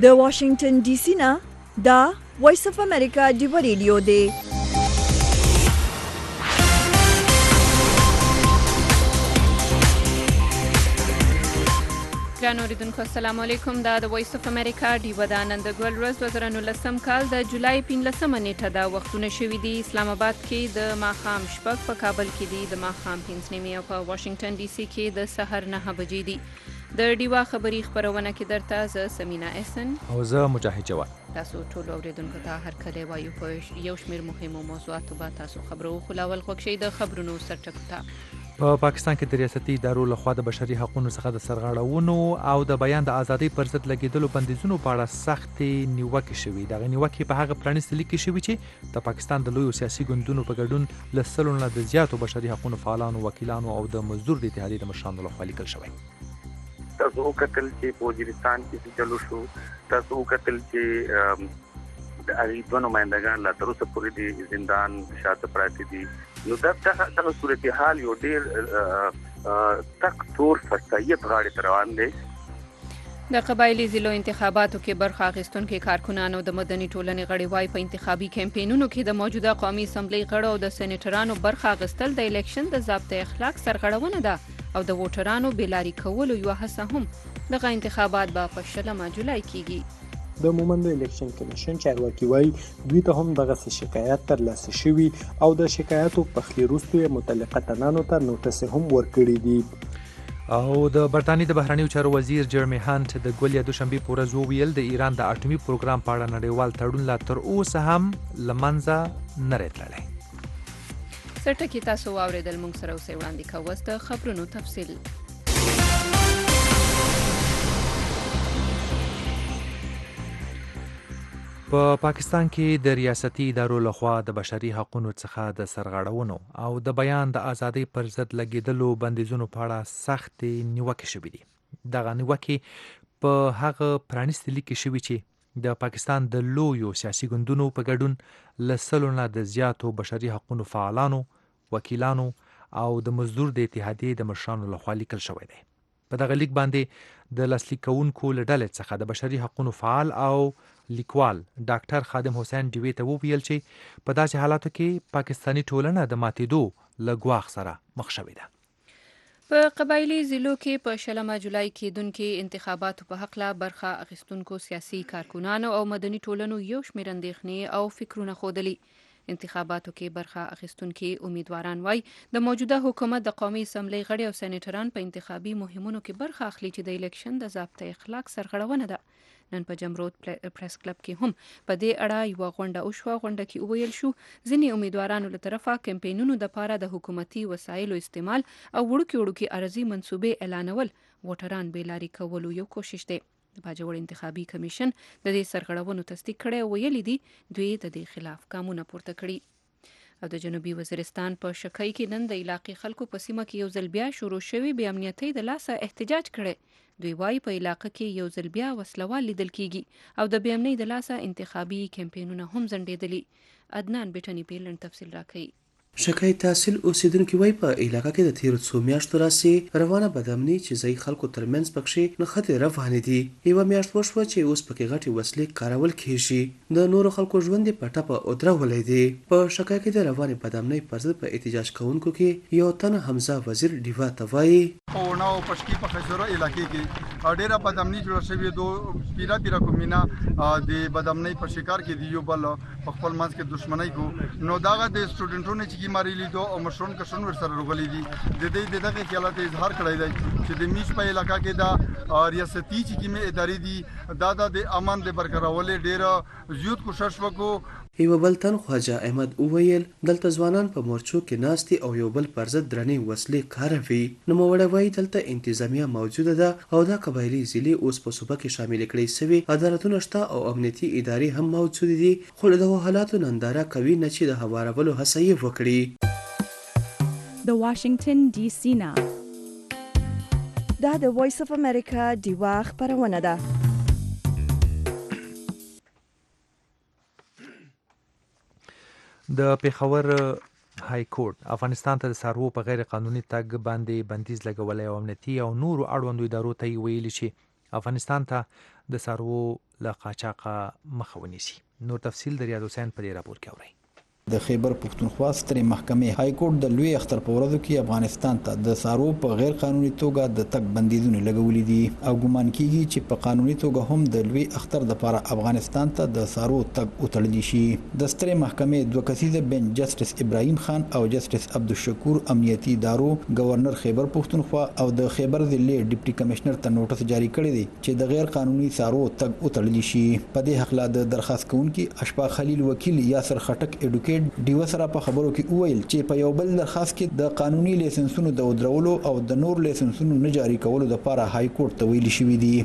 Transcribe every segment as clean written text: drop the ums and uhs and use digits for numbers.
د واشنگټن ډي سي نه دا وایس اف امریکا ډیو ریډیو دی. ګران اوریدونکو السلام علیکم. دا د وایس اف امریکا ډیو ده. نن د ګل ورځ 2019 کال د جولای 15 نیټه دا وختونه شوي دي. اسلام آباد کې د ماښام شپږ، په کابل کې دي د ماښام 5 نیمې او په واشنگټن ډي سي کې د سحر 9 بجې دي. د ډیوا خبري خبرونه کې درته زه سمینا احسن او زه مجاهد جواد. تاسو ټول اوریدونکو ته هر کله وایو په یو شمیر مهمو موضوعاتو به تاسو خبرو خلاول خوښ شي. د خبرونو سرټکو ته په پاکستان کې د ریاستي ادارو لخوا د بشري حقوقو څخه د سرغړونو او د بیان د ازادۍ پر ضد لګیدلو بندیزونو په اړه سختې نیوکې شوې. دغه نیوکې په هغه پرانیستي لیک کې شوې چې د پاکستان د لویو سیاسي ګوندونو په ګډون له سلو نه د زیاتو بشري حقوقو فعالانو، وکیلانو او د مزدور د اتحادیې د مشرانو لخوا لیکل شوی. تاسو وکتل چې په وزیرستان کې چلو شو، تاسو وکتل چې د اړیدو نمائندگان لا تر اوسه پورې د زندان شاته پراته دي. نو دغه صورتحال یو ډیر تک تور سرسایت غاړې ته روان دی. د قبایلی ضلعو انتخاباتو کې برخه اخیستونکو کارکنانو د مدني ټولنې غړي وایي په انتخابي کمپاینونو کې د موجوده قومي اسمبلی غړو او د سېنیټرانو برخه اخیستل د الیکشن د ضابطه اخلاق سرغړونه ده او د ووټرانو بېلاري کولو یوه هڅه هم. دغه انتخابات به په 20 جولای کېږي. د مومند الیکشن کمیشن چارواکي وایي دوی ته هم دغه شکایت ترلاسه شوي او د شکایاتو په خلی وروسته یې متعلقه تنانو ته نوټس هم ورکړي دي. او د برتانیې د بهرنیو چارو وزیر جرمی هانت د ګول یا دوشنبې په ورځ وویل د ایران د اټومي پروګرام په اړه نړیوال تړون لا تر اوسه هم له منځه نه تللی. سرټکي تاسو واورېدل. موږ سره اوسئ. وړاندې کوو اوس د خبرونو تفصیل. په پاکستان کې د ریاستي ادارو لخوا د بشري حقوقو څخه د سرغړونو او د بیان د ازادۍ پر ضد لګیدلو بندیزونو په اړه سختې نیوکې شوې دي. دغه نیوکې په هغه پرانیستي لیک کې شوي چې د پاکستان د لویو سیاسي ګوندونو په ګډون له سلو نه د زیاتو بشري حقوقو فعالانو، وکیلانو او د مزدور د اتحادیې د مشرانو لخوا لیکل شوی دی. په دغه لیک باندې د لاسلیک کوونکو له ډلې څخه د بشري حقوقو فعال او لیکوال ډاکټر خادم حسین ډیوی ته وویل چې په داسې حالاتو کې پاکستانی ټولنه د ماتېدو له ګواښ سره مخ شوې ده. په قبایلی ضلعو کې په 20 جولای کېدونکو انتخاباتو په هکله برخه اخیستونکو سیاسي کارکنانو او مدني ټولنو یو شمېر اندېښنې او فکرونه ښودلي. انتخاباتو کې برخه اخیستونکي امیدواران وایي د موجوده حکومت د قومي اسمبلی غړي او سېنیټران په انتخابي مهمونو کې برخه اخلي چې د الیکشن د ضابطه اخلاق سرغړونه ده. نن په جمرود پریس کلب کې هم په دې اړه یوه غونډه وشوه. غونډه کې وویل شو ځینې امیدوارانو له طرفه کمپاینونو دپاره د حکومتي وسایلو استعمال او وړوکې ارزي منصوبې اعلانول ووټران بېلاري کولو یو کوشش دی. د باجوړ انتخابي کمیشن د دې سرغړونو تصدیق کړی او ویلي دي دوی د دې خلاف ګامونه پورته کړي. او د جنوبي وزیرستان په شکی کې نن د علاقې خلکو په سیمه کې یو ځل بیا شروع شوی بې امنیتۍ د لاسه احتجاج کړی. دوی وایي په علاقه کې یو ځل بیا وسلوال لیدل کیږي او د بې امنۍ د لاسه انتخابي کمپاینونه هم ځنډېدلي. عدنان بیټني پیلن تفصیل راکوي. شکای تحصیل اوسیدونکو وای په علاقه کې د تیرو څو میاشتو راځي روانه بدامني چې ځای خلکو ترمنځ پکښې نښتې روانې دي. یوه میاشت وشوه چې اوس پکې غټې وسلې کارول کېږي. د نورو خلکو ژوند یې په ټپه ودرولی دی. په شکای کې د روانې بدامنۍ پر ضد په احتجاج کوونکو کې یو تن حمزه وزیر ډیوا ته وایي په ونه او پشکي په خیزره علاقې کې ډېره بدامني جوړه شوې. دو پیرا کومینه د بدامنۍ په شکار کې دی، یو بل په خپل منځ کې دښمنۍ کو. نو دغه د سټوډنټونو چې ماري لیدو او مشرون کشون ور سره روغلي دي. د دې دغه خیالات اظهار کړی دی چې د میش په علاقه کې دا ریاستي چې کومه ادارې دي دا د امن د برقرارولو ډېر زیات کوشش وکړو. یو بل تن خواجه احمد وویل دلته ځوانان په مورچو کې ناستي او یو بل پر ضد درنې وسلې کاروي. نوموړی وایي دلته انتظامیه موجوده ده او دا قبایلي ضلعې اوس په صوبه کې شامل کړي سوي. عدالتونه شته او امنیتي ادارې هم موجودې دي، خو د حالاتو ننداره کوي نه چې د هوارولو هڅه یې وکړي. د واشنگټن ډي سي نه دا د وایس اف امریکا ډیوا خبرونه ده. د پېښور های کورټ افغانستان ته د څاروو په غیر قانوني تګ باندې بندیز لګولی او امنیتي او نورو اړوندو ادارو ته یې ویلي چې افغانستان ته د څاروو له قاچاقه مخه ونیسي. نور تفصیل د ریاض حسین په دې راپور کې اورئ. د خیبر پښتونخوا سترې محکمې های کورټ د لوی اختر په ورځو کې افغانستان ته د څاروو په غیر قانوني توګه د تګ بندیزونه لګولي دي او ګومان کیږي چې په قانوني توګه هم د لوی اختر لپاره افغانستان ته د څاروو تګ وتړل شي. د سترې محکمې دوه کسیزه بنچ جسټس ابراهیم خان او جسټس عبدالشکور امنیتي ادارو گورنر خیبر پښتونخوا او د خیبر ضلع ډیپټي کمشنر ته نوټس جاری کړی دی چې د غیر قانوني څاروو تګ وتړل شي. په دې حق لا د درخواست کوونکي اشفاق خلیل وکیل یاسر خټک اډوکیټ ډیو سره په خبرو کې وویل چې په یو بل درخواست کې د قانوني لایسنسونو د ودرولو او د نور لایسنسونو نه جاری کولو لپاره های کورټ ته ویل شوی دی.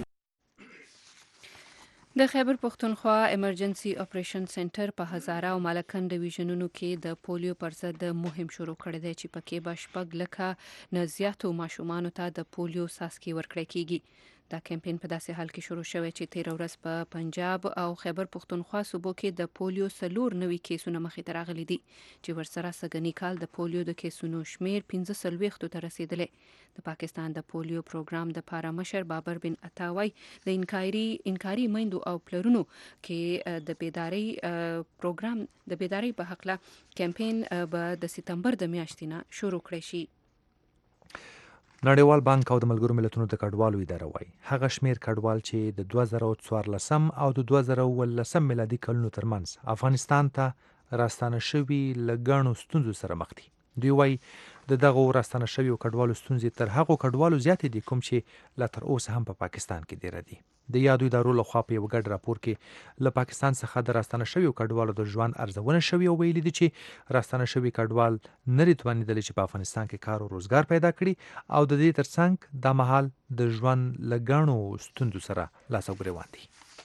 د خیبر پښتونخوا ایمرجنسي اپریشن سنټر په هزاره او مالکن ډیویژنونو کې د پولیو پر ضد مهم شروع کړی دی چې پکې به 6 لکه نه زیاتو ماشومانو ته د پولیو څاڅکي ورکړل کیږي. دا کمپاین په داسې حال کې شروع شوی چې 13 ورځ په پنجاب او خیبر پښتونخوا صوبو کې د پولیو 4 کیسونه مخې ته راغلي دي چې ورسره سګنی کال د پولیو د کیسونو شمیر 15 ته رسیدلې. د پاکستان د پولیو پروګرام د پارامشر بابر بن عطاوی د انکاري میندو او پلرونو کې د بیداری پروګرام د بیداری په حق لا کمپاین به د سپتمبر د میاشتې نه شروع کړی شي. نړیوال بانک او د ملګرو ملتونو د کډوالو اداره وايي هغه شمیر کډوال چې د 2014 او د 2019 میلادي کلونو ترمنځ افغانستان ته راستانه شوي لګڼو ستونزو سره مخ دي. دوی وايي د دغه راستانه شوي کډوالو ستونزې تر هغو کډوالو زیاتې دي کوم چې لا تر اوسه هم په پاکستان کې ډیر دي. د یادو ادارو لخوا په یو ګډ راپور کې له پاکستان څخه د راستانه شوي کډوالو د ژوند ارزونه شوې او ویلي دي چې راستانه شوي کډوال نه توانیدل چې په افغانستان کې کار او روزګار پیدا کړي او د دې ترڅنګ د مهال د ژوند لګڼو ستونزو سره لاس او ګریوان دي.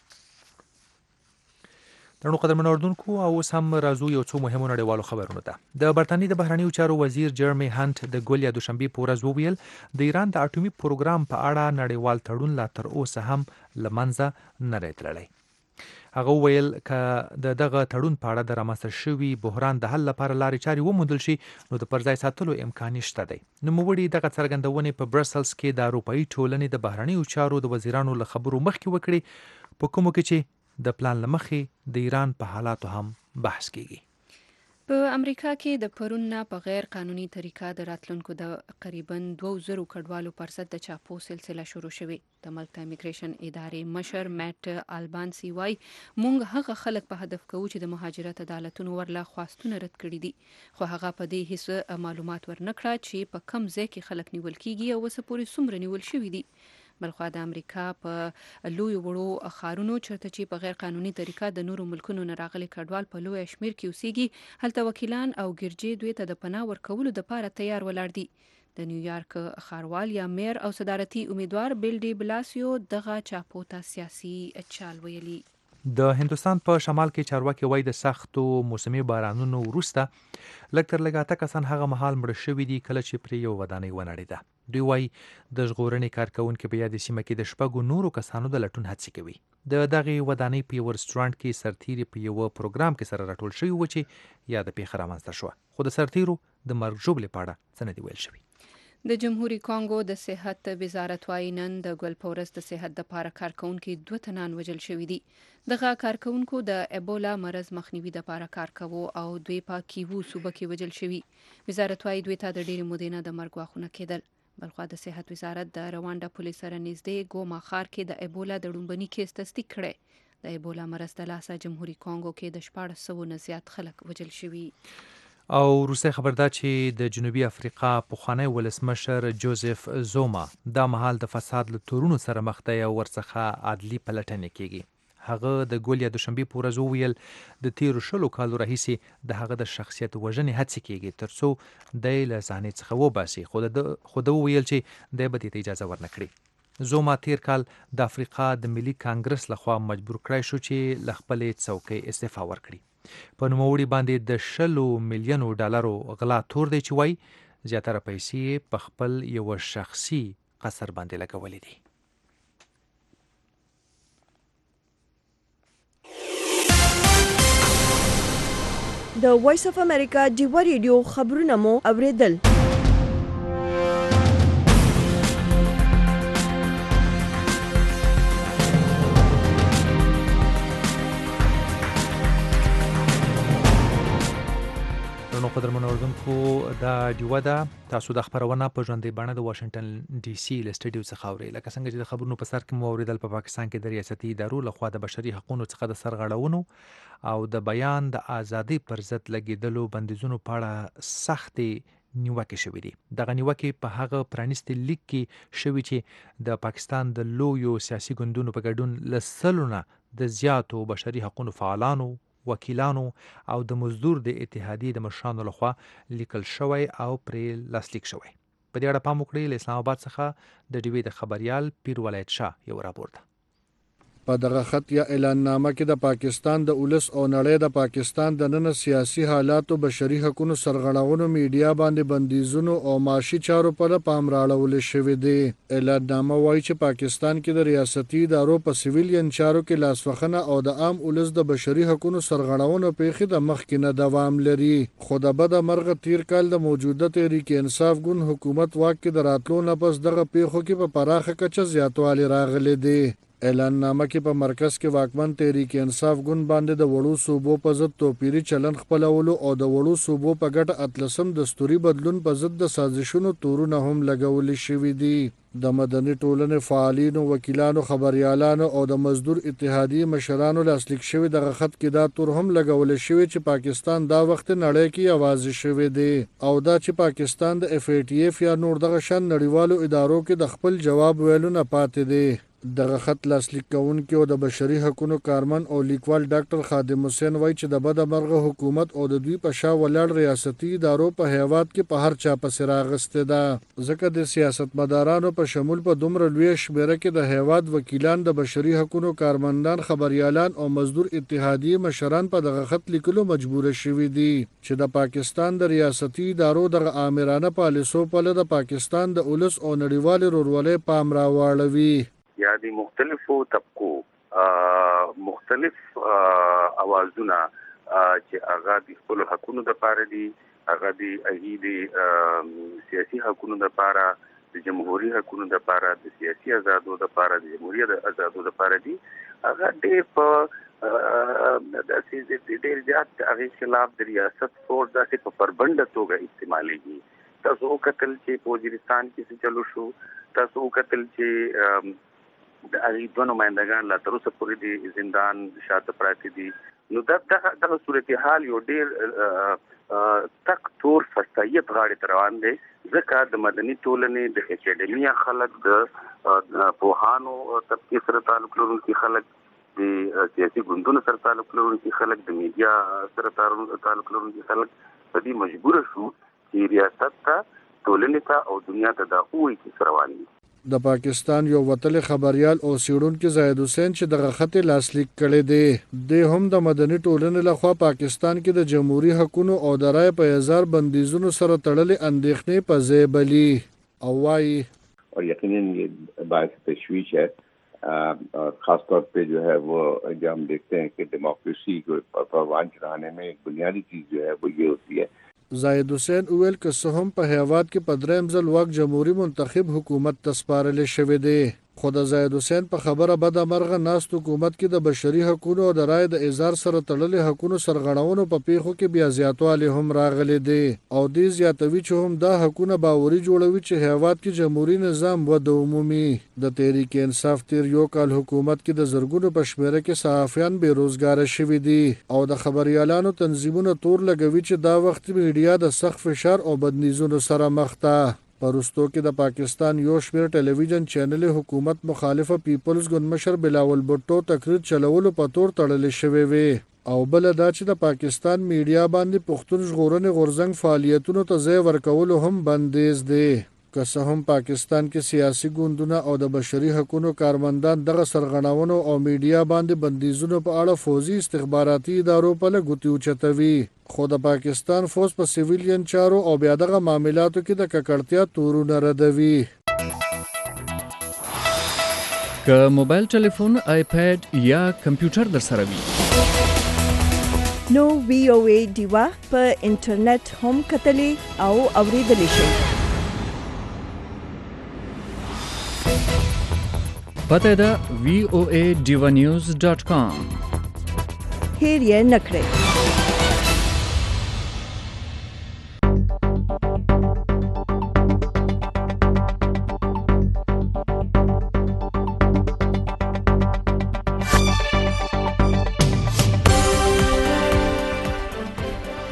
ترنو قدرمن اوردونکو او اوس هم راځو یو څو مهمو نړیوالو خبرونو ته. د برتانیې د بهرنیو چارو وزیر جرمی هانت د ګول یا دوشنبه په ورځ وویل د ایران د اټومي پروګرام په اړه نړیوال تړون لا تر اوسه هم لمنځه نه راغلی. هغه ویل ک د دغه تړون په اړه د رامنځته شوي بحران د حل لپاره لارې چارې وموندل شي نو د پرځای ساتلو امکان شته دی. نوموړي دغه څرګندونې په برسلز کې د اروپאי ټولنې د بهرنیو چارو د وزیرانو له خبرو مخکې وکړي په کومو کې چې د پلان لمخې د ایران په حالاتو هم بحث کیږي. په امریکا کې د پرون نه په غیر قانوني طریقه د راتلونکو د تقریبا 2000 کډوالو پر ضد د چاپو سلسله شروع شوه. د ملک د امیګریشن ادارې مشر میټ البانسی وای مونږ هغه خلک په هدف کوو چې د مهاجرت عدالتونو ورله خواستونه رد کړي دي خو هغه په دې هیڅ معلومات ورنکړه چې په کم ځای کې خلک نیول کیږي او وسه پورې څومره نیول شوی دي. بلخوا د امریکا په لوی وړو خارونو چرته چې په غیر قانوني طریقه د نورو ملکونو نه راغلي کډوال په لوی شمیر کې اوسېږي هلته وکیلان او ګرجې دوی ته د پناه ورکولو لپاره تیار ولاړ دي. د نیویارک ښاروال یا میر او صدارتي امیدوار بیل ډی بلاسیو دغه چاپو ته سیاسي چال ویلي. د هندوستان په شمال کې چارواکي وایي د سختو موسمي بارانونو وروسته لږ تر لږه 8 کسان هغه مهال مړه شوي دي کله چې پرې یو ودانۍ ونړېده. دوی وایي د ژغورنې کارکونکي په یادې سیمه کې د شپږو نورو کسانو د لټون هڅې کوي. د دغې ودانۍ په یو رستورانت کې سرتیري په یو پروګرام کې سره راټول شوي و چې یا د پیښه رامنځته شوه خو د سرتیرو د مرګ ژوبلې په اړه څه نه دي ویل شوي. د جمهوریت کانګو د صحت وزارت وايي نن د ګل پورس د صحت د لپاره کارکونکو 2 تنان وژل شوي دي. دغه کارکونکو د ایبولا مرض مخنیوي د لپاره کار کوي او دوی په کیوو صوبه کې وژل شوي. وزارت وايي دوی ته د ډېر مودې نه د مرګ واخونه کېدل. بلخوا د صحت وزارت د روانډا پولیس سره نږدې ګوما ښار کې د ایبولا د ډومبني کیس تصدیق کړي. د ایبولا مرض د لاسه جمهوریت کانګو کې د 1400 نه زیات خلک وژل شوي. او روسي خبردار چې د جنوبي افریقا پخوانی ولسمشر جوزف زوما د مهال د فساد له تورونو سره مخ دی او ورڅخه عدلي پلټنې کیږي. هغه د ګول یا دوشنبه په ورځ ویل د 13 کالو راهیسې د هغه د شخصیت وژنې هڅې کیږي ترڅو د لزانې څخه وباسي خو د ویل چې د به ته اجازه ورنکړي. زوما تیر کال د افریقا د ملي کانګرس لخوا مجبور کړی شو چې ل خپل څوکۍ استعفا ورکړي. په نوموړي باندې د $100 ملیون غلا تور دی چې وای زیاتره پیسې په خپل یو شخصي قصر باندې لګولې دي. د وایس اف امریکا ډیوا ریډیو خبرونه مو اوریدل. قدرمن اوردونکو دا ډیوه ده تاسو د خبرونه په ژوندۍ بڼه د واشنگټن ډي سي له سټډیو څخه اورئ. لکه څنګه چې د خبرونو په سر کې مو اوریدل، په پاکستان کې د ریاستي ادارو لخوا د بشري حقوقو څخه د سرغړونو او د بیان د ازادۍ پر ضد لګیدلو بندیزونو په اړه سختې نیوکې شوې دي. دغه نیوکې په هغه پرانیستي لیک کې شوې چې د پاکستان د لویو سیاسي ګوندونو په ګډون له سلو نه د زیاتو بشري حقوقو فعالانو، وکیلانو او د مزدور د اتحادیې د مشرانو لخوا لیکل شوی او پرې لاسلیک شوی. په دې اړه پام وکړئ. له اسلام آباد څخه د ډیوی د خبريال پیر ولایت شاه یو راپور ده. په دغه خط یا اعلان نامه کې د پاکستان د اولس او نړۍ د پاکستان د نن سیاسي حالاتو، بشري حقوقو سرغړونو، میډیا باندې بندیزونو او معاشي چارو په پام راړول شوی دی. اعلان نامه وایي چې پاکستان کې د ریاستي ادارو په سیویلین چارو کې لاسوخنه او د عام اولس د بشري حقوقو سرغړونو پیښې د مخکې نه دوام لري. خو د بده مرغه تیر کال د موجوده تحریک انصاف ګوند حکومت واک کې د راتلو نه پس دغه پیښو کې په پراخه کچه زیاتوالی راغلی دی. اعلان نامه کې په مرکز کې واکمن تحریک انصاف ګوند باندې د وړو صوبو په ضد توپیری چلن خپلولو او د وړو صوبو په ګټه اتلسم دستوري بدلون په ضد د سازشونو تورونه هم لګول شوي دي. د مدني ټولنې فعالینو، وکیلانو، خبريالانو او د مزدور اتحادیې مشرانو لاسلیک شوی دغه خط کې دا تور هم لګول شوی چې پاکستان دا وخت نړۍ کې आवाज شوی دی او دا چې پاکستان د FATF یا نور دغه شان نړیوالو ادارو کې د خپل جواب ویلو نه پاتې دی. دغه خط لاسلیک کوونکي او د بشري حقوقو کارمن او لیکوال ډاکټر خادم حسین وایي چې د بده مرغه حکومت او د دوی په شا ولاړ ریاستي ادارو په هیواد کې په هر چا پسې راغسته ده، ځکه د سیاستمدارانو په شمول په دومره لوی شمیره کې د هیواد وکیلان، د بشري حقوقو کارمندان، خبريالان او مزدور اتحادیې مشران په دغه خط لیکلو مجبور شوي دي چې د پاکستان د ریاستي ادارو دغه آمرانه پالیسو په لړ د پاکستان د اولس او نړیوال ورولې پام راواړوي. یا د مختلفو طبقو مختلف اوازونه چې هغه د خپل حقوقو لپاره دي، هغه د سیاسي حقوقو لپاره، د جمهوریت حقوقو لپاره، د سیاسي آزادو لپاره، د جمهوریت آزادو لپاره دي، هغه ډېر زیات هغه خلاف د ریاست فورس داسې په پربنده توګه استعمالېږي. تاسو وکتل چې په وزیرستان کې څه چلو شو، تاسو وکتل چې د هغې دوه نمایندګان لا تر اوسه پورې د زندان شاته پراته دي. نو دغه صورتحال یو ډېر تک تور فسایت غاړې ته روان دی، ځکه د مدني ټولنې، د اکیډمیا خلک، د پوهانو طبقې سره تعلق لرونکي خلک، د سیاسي ګوندونو سره تعلق لرونکي خلک، د میډیا سره تعلق لرونکي خلک په دې مجبور شو چې ریاست ته، ټولنې ته او دنیا ته دا ووایي چې روان دي. د پاکستان یو وتلی خبريال او څېړونکی زاهد حسین چې دغه خط لاسلیک کړی دی، د هم د مدني ټولنې لخوا پاکستان کې د جمهوریت حقوقو او د رای په هزار بندیزونو سره تړلې اندېښنې په ځای بلي او وایي اور یقیناً یہ باعث تشویش ہے، خاص طور پہ جو ہے وہ جب ہم دیکھتے ہیں کہ ڈیموکریسی کو پروان چڑھانے میں ایک بنیادی چیز جو ہے وہ یہ ہوتی ہے. زاهد حسین وویل که څه هم په هیواد کې په دریم ځل واک جمهوریت منتخب حکومت ته سپارل شوی دی، خو د زاهد حسین په خبره بده مرغه ناست حکومت کې د بشري حقوقو او د رای د اظهار سره تړلې حقوقو سرغړونو په پیښو کې بیا زیاتوالی هم راغلی دی او دې زیاتوي چې هم دا حقوقونه باوري جوړوي چې هیواد کې جمهوریت نظام وده ومومي. د تحریک انصاف تیر یو کال حکومت کې د زرګونو په شمیره کې صحافیان بیروزګاره شوي دي او د خبريالانو تنظیمونه تور لګوي چې دا وخت میډیا د سخت فشار او بدنیزونو سره مخ ده. پرستو کې د پاکستان یو شمیر ټلویزیون چینل حکومت مخالفه پیپلز ګوند مشر بلاول بھټو تقریر چلولو په تور تړل شوی وي او بل دا چې د پاکستان میډیا باندې پښتون ژغورنې غورځنګ فعالیتونو ته ځای ورکولو هم بندیز دی. که څه هم پاکستان کې سیاسي ګوندونه او د بشري حقوقو کارمندان دغه سرغړونو او میډیا باندې بندیزونو په اړه فوزي استخباراتي ادارو په لګوتي اوچتوي، خو د پاکستان فوز په سیویلین چارو او بیا دغه معاملاتو کې د ککړتیا تورونه ردوي. که موبایل ټلیفون، آیپیډ یا کمپیوټر در سره وي نو VOA ډیوا په انټرنیټ هم کتلی او اوریدلی شئ. پته ده voadivanews.com. هیر یې نکړئ.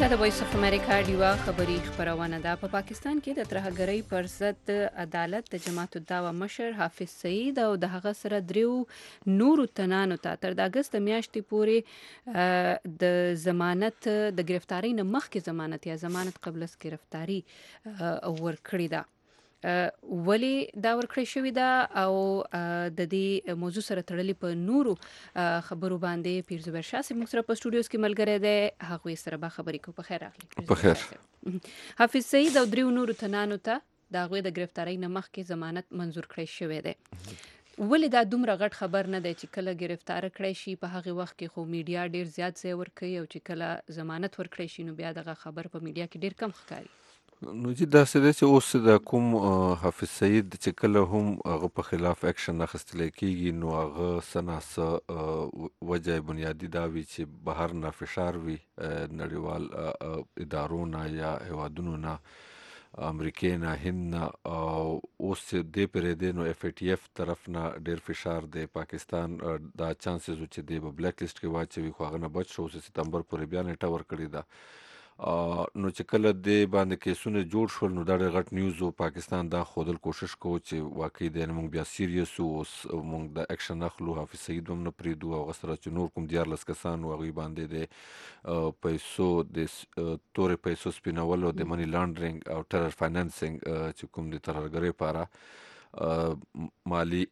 دا د وایس اف امریکا ډیوا خبری خبرونه ده. په پاکستان کې د ترهګرۍ پر ضد عدالت د جماعت الدعوه مشر حافظ سعید او د هغه سره دریو نورو تنانو ته تر د اگست میاشتې پورې د ضمانت د گرفتاری نه مخکې ضمانت یا ضمانت قبل از گرفتاری ورکړی ده. ولی دا ورکړی شوی ده او د دې موضوع سره تړلې په نورو خبرو باندې پیر زبیر شاه صاحب موږ سره په سټوډیوز کې ملګری دی. هغوی سره به خبرې کوو. په خیر راغلی. په خیر. حافظ سعید او دریو نورو تنانو ته د هغوی د گرفتاری نه مخکې ضمانت منظور کړی شوی دی. ولی دا دومره غټ خبر نه دی چې کله گرفتار کړی شي په هغه وخت کې خو میډیا ډیر زیات ځای ورکوي او چې کله ضمانت ورکړی شي نو بیا دغه خبر په میډیا کې ډیر کم ښکاري. نو چې داسې دی چې اوس د کوم حافظ سعید چې کله هم هغه په خلاف اکشن اخیستلی کېږي نو هغه څه ناڅه وجه بنیادي دا وي چې بهر نه فشار وي نړیوال ادارو نه یا هیوادونو نه امریکې نه هند نه او اوس چې دې پرې دی نو اف ای ټي اف طرف نه ډېر فشار دی. پاکستان دا چانسز و چې دی په بلیک لیسټ کې واچوي خو هغه نه بچ شو. ستمبر پورې بیا نیټه ورکړې ده. نو چې کله د باندې کیسونه جوړ شول نو دا ډېر غټ نیوز و. پاکستان دا ښودل کوشش کوو چې واقعي دی موږ بیا سیریس وو. اوس موږ د اکشن اخلو. حافظ سعید هم نه پرېږدو او هغه سره چې نور کوم 14 کسان وو هغوی باندې د پیسو د تورې پیسو سپینولو د منی لانډرینګ او ټرر فاینانسینګ چې کوم د ترهګرۍ لپاره مالی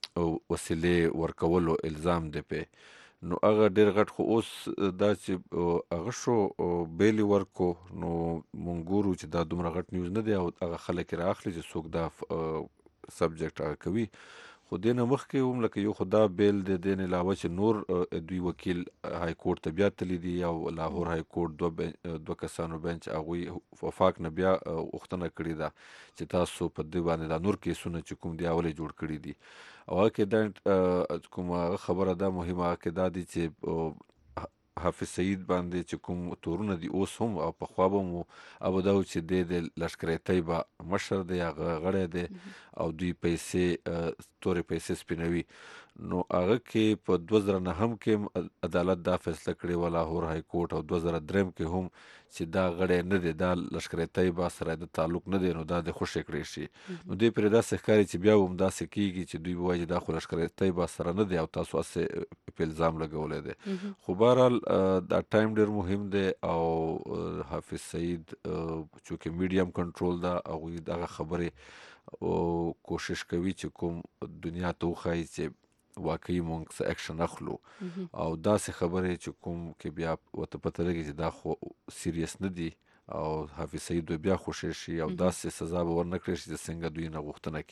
وسیلې ورکولو الزام دی پې. نو هغه ډېر غټ خو اوس دا چې هغه شو بیلې ورکو نو مونږ ګورو چې دا دومره غټ نیوز نه دی او هغه خلک یې رااخلي چې څوک دا سبجیکټ هغه کوي. خو دې نه مخکې هم لکه یو خو دا بیل دی دې نه علاوه چې نور دوی وکیل های کورټ ته بیا تللی دي او لاهور های کورټ دوه کسانو بنچ هغوی وفاق نه بیا غوښتنه کړې ده چې تاسو په دې باندې دا نور کیسونه چې کوم دی اولې جوړ کړي دي. او هغه کې دا کومه خبره ده مهمه هغه کې دا دي چې حافظ سعید باندې چې کوم تورونه دي اوس هم او پخوا به مو ابدا و چې د لشکر طیبه مشر دی هغه غړی دی او دوی پیسې تورې پیسې سپینوي. نو هغه کې په 2009 کې عدالت دا فیصله کړې وه لاهور های کورټ او 2003 کې هم چې دا غړی نه دی دا لشکر طیبه سره د تعلق نه دی نو دا د خوشې کړی شي. نو دوی پرې داسې ښکاري چې بیا هم داسې کېږي چې دوی به وایي دا خو لشکر طیبه سره نه دی او تاسو هسې په الزام لګولی دی. خو بهرحال دا ټایم ډېر مهم دی او حافظ سعید چونکې میډیم کنټرول ده هغوی دغه خبرې کوشش کوي چې کوم دنیا ته وښایي چې واقعي مونږ څه اکشن اخلو او داسې خبرې چې کوم کې بیا ورته پته لګي چې دا خو سیریس نه دي او حافظ سعید بیا خوشی شي او داسې سزا به ورنه کړی شي چې څنګه دوی نه غوښتنه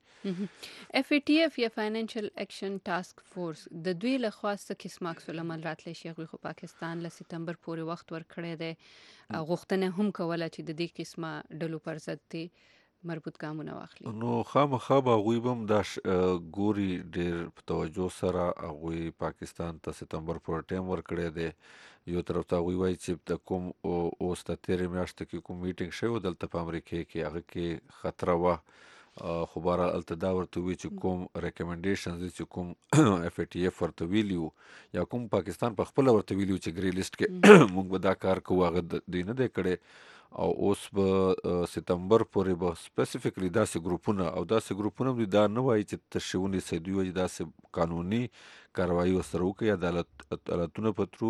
کېږي. اف ای ټي اف یا فاینانشل اکشن ټاسک فورس د دوی لخوا څه قسم عکس العمل راتلی شي. هغوی خو پاکستان له ستمبر پورې وخت ورکړی دی. غوښتنه هم کوله چې د دې قسمه ډلو پر ضد دی مربوط ګامونه واخلي. نو خامخا به هغوی به هم دا ګوري ډېر په توجه سره. هغوی پاکستان ته ستمبر پورې ټایم ورکړی دی. یو طرف ته هغوی وایي چې د کوم اوس د تېرې میاشتې کې کوم میټینګ شوی و دلته په امریکې کې هغه کې خطره وه خو بهرحال هلته دا ورته وي چې کوم ریکمنډیشنز دي چې کوم اف ای ټي اف ورته ویلي وو یا کوم پاکستان په خپله ورته ویلي وو چې ګرې لیسټ کې موږ به دا کار کوو هغه دوی نه دی کړی. او اوس به ستمبر پورې به سپیسیفیکلی داسې ګروپونه او داسې ګروپونه دوی دا نه وایي چې تشې ونیسئ. دوی وایي داسې قانوني کاروایي ورسره وکړي عدالتونه په ترو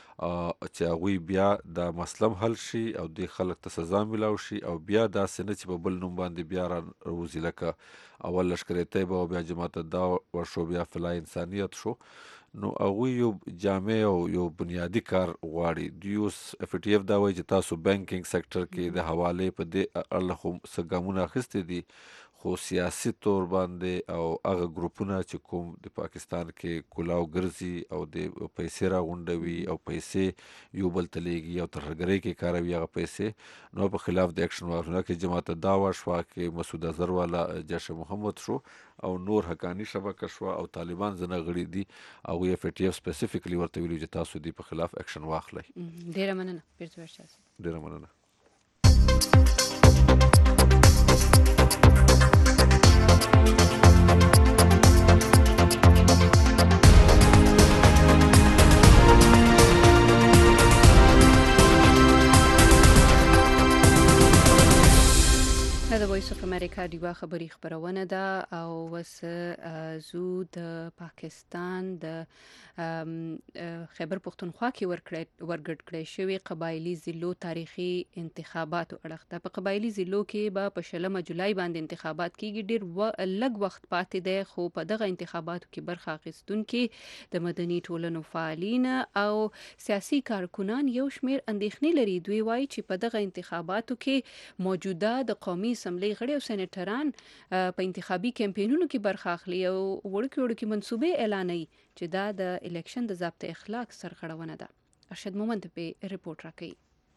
چې هغوی بیا دا مسله حل شي او دې خلک ته سزا میلاو شي او بیا داسې نه چې په بل نوم باندې بیا راوځي لکه اول لشکر طیبه او بیا جماعت الدعوه ورشو بیا فلاح انسانیت شو. نو هغوی یو جامع او یو بنیادي کار غواړي. دوی اوس اف ای ټي اف دا وایي چې تاسو بینکینګ سیکټر کې د حوالې په دې اړه خو څه ګامونه اخیستي دي خو سیاسي طور باندې او هغه ګروپونه چې کوم د پاکستان کې کلاو ګرځي او د پیسې راغونډوي او پیسې یو بل ته لیږي او ترهګرۍ کې کاروي هغه پیسې نو په خلاف د اکشن واخلو. کې جماعت الدعوه شوه کې مسعود اظهر والا جیش محمد شو او نور حقانی شبکه شوه او طالبان ځنه غړي دي هغوی اف ای ټي اف سپیسیفیکلی ورته ویلي چې تاسو دې په خلاف اکشن واخلئ. ډېره مننه پیر زبیر شاه صاحب. ډېره مننه. امریکا ډیوا خبری خبرونه ده او وس زو د پاکستان د خیبر پختونخوا کې ورګډ کړی شوی قبایلی ضلعو تاریخي انتخابات اړخته په قبایلی ضلعو کې به په 16 جولای باندې انتخابات کیږي. ډیر لږ وخت پاتې دی خو په دغه انتخاباتو کې برخه اخیستونکي د مدني ټولنو فعالین او سیاسي کارکونان یو شمیر اندېښنې لري. دوی وایي چې په دغه انتخاباتو کې موجوده د قومي اسمبلی غړي او سېنیټران په انتخابي کمپاینونو کې برخه اخلي او وړوکي منصوبې اعلانوي چې دا د الیکشن د ضابطه اخلاق سرغړونه ده. ارشد مومند په ریپورت راکړي.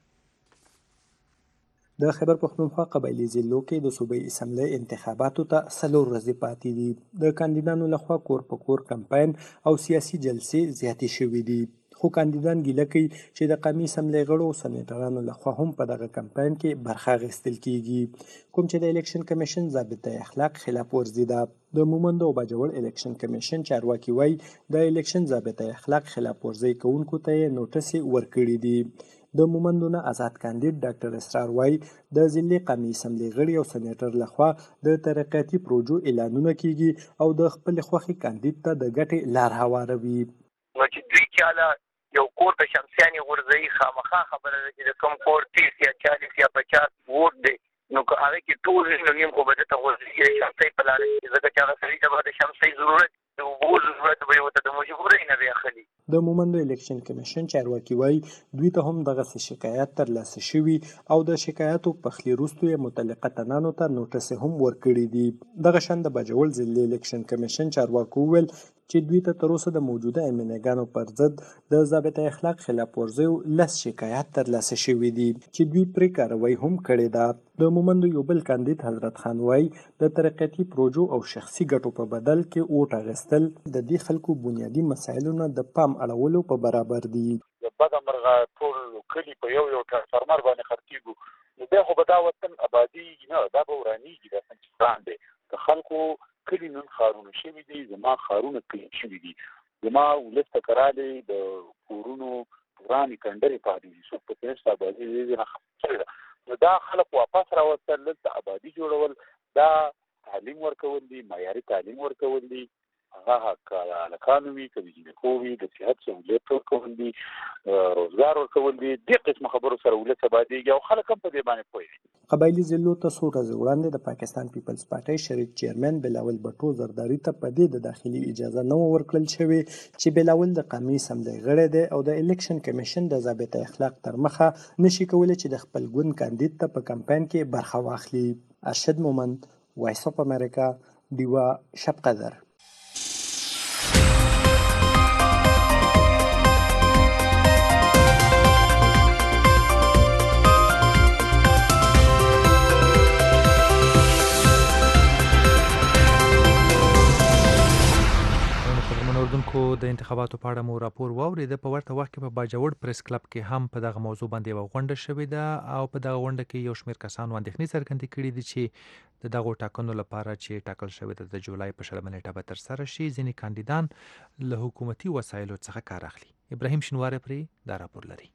د خیبر پختونخوا قبایلی ضلعو کې د صوبایي اسمبلی انتخاباتو ته 4 ورځې پاتې دي. د کاندیدانو لخوا کور په کور کمپاین او سیاسي جلسې زیاتې شوې دي. خو کاندیدان ګیله کوي چې د قومي اسمبلی غړو او سېنیټرانو لخوا هم په دغه کمپاین کې برخه اخیستل کیږي، کوم چې د الیکشن کمیشن ضابطه اخلاق خلاف ورزي ده. د مومند او باجوړ الیکشن کمیشن چارواکي وایي د الیکشن ضابطه اخلاق خلاف ورزي کوونکو ته یې نوټس ورکړي دي. د مومندونو آزاد کاندید ډاکټر اسرار وایي د ضلع قومي اسمبلی غړي او سېنیټر لخوا د ترقیاتي پروژو اعلانونه کیږي او د خپل خوښې کاندید ته د ګټې لار هواروي. نو چې دوی چاله یو کور ته شمسیانې غورځوي خامخا خبره ده چې د کوم کور 30 یا 40 یا 50 ووټ دی نو که هغه کې ټول نو نیم خو به درته غورځي شمسۍ په لاره کې ځکه چې هغه سړي ته به د شمسۍ ضرورت د اوبو ضرورت به یې ورته د مجبورۍ نه دی اخلي. د مومندو الیکشن کمیشن چارواکي وایي دوی ته هم دغسې شکایات ترلاسه شوي او د شکایاتو پخلي وروسته یې متعلقه تنانو ته نوټس هم ورکړي دي. دغه شان د باجوړ ضلع الیکشن کمیشن چارواکو وویل چې دوی ته تر اوسه د موجوده امینګانو پر ضد د ضابطه اخلاق خلاف ورزیو 10 شکایات ترلاسه شوي دي چې دوی پرې کاروایی هم کړې ده. د مومندو یو بل کاندید حضرت خان وایي د ترقیاتي پروژو او شخصي ګټو په بدل کې اوټ اخیستل د دې خلکو بنیادي مسایلو نه د پام اړولو په برابر دي. د بده مرغه ټول کلي په یو ټرانسفارمر باندې خرڅېږو نو بیا خو به دا وطن ابادیږي نه، دا به ورانېږي. دا څنګه دی د خلکو کلي نن ښارونه شوي دي، زما ښارونه کلي شوي دي، زما ولس ته کرالې د کورونو ورانې کنډرې پاتې دي، څوک په کې نشته ابادي نه شوې ده. نو دا خلک واپس راوستل، دلته ابادي جوړول، دا تعلیم ورکول دي، معیاري تعلیم ورکول دي، هغه که هلکانو وي که جینکو وي، د صحت سهولیت ورکول دي، روزګار ورکول دي، دې قسمه خبرو سره ولس ابادېږي او خلک هم په دې باندې پوهېږي. قبایلي ضلعو ته څو ورځې وړاندې د پاکستان پیپلز پارټۍ شریک چیرمن بلاول بټو زرداري ته په دې د داخلي اجازه نه ورکړل شوې چې بلاول د قومي اسمبلی غړی دی او د الیکشن کمیشن د ضابطه اخلاق تر مخه نشي کولی چې د خپل ګوند کاندید ته په کمپاین کې برخه واخلي. ارشد مومند، وایس اف امریکا، ډیوا شب قدر. د انتخاباتو په اړه مو راپور واورید. په ورته وخت کې په باجوړ پریس کلب کې هم په دغه موضوع باندې یوه غونډه شوې ده او په دغه غونډه کې یو شمېر کسانو اندېښنې څرګندې کړي دي چې د دغو ټاکنو لپاره چې ټاکل شوې ده د جولای په 16 نیټه به ترسره شي، ځینې کاندیدان له حکومتي وسایلو څخه کار اخلي. ابراهیم شینواری پرې دا راپور لري.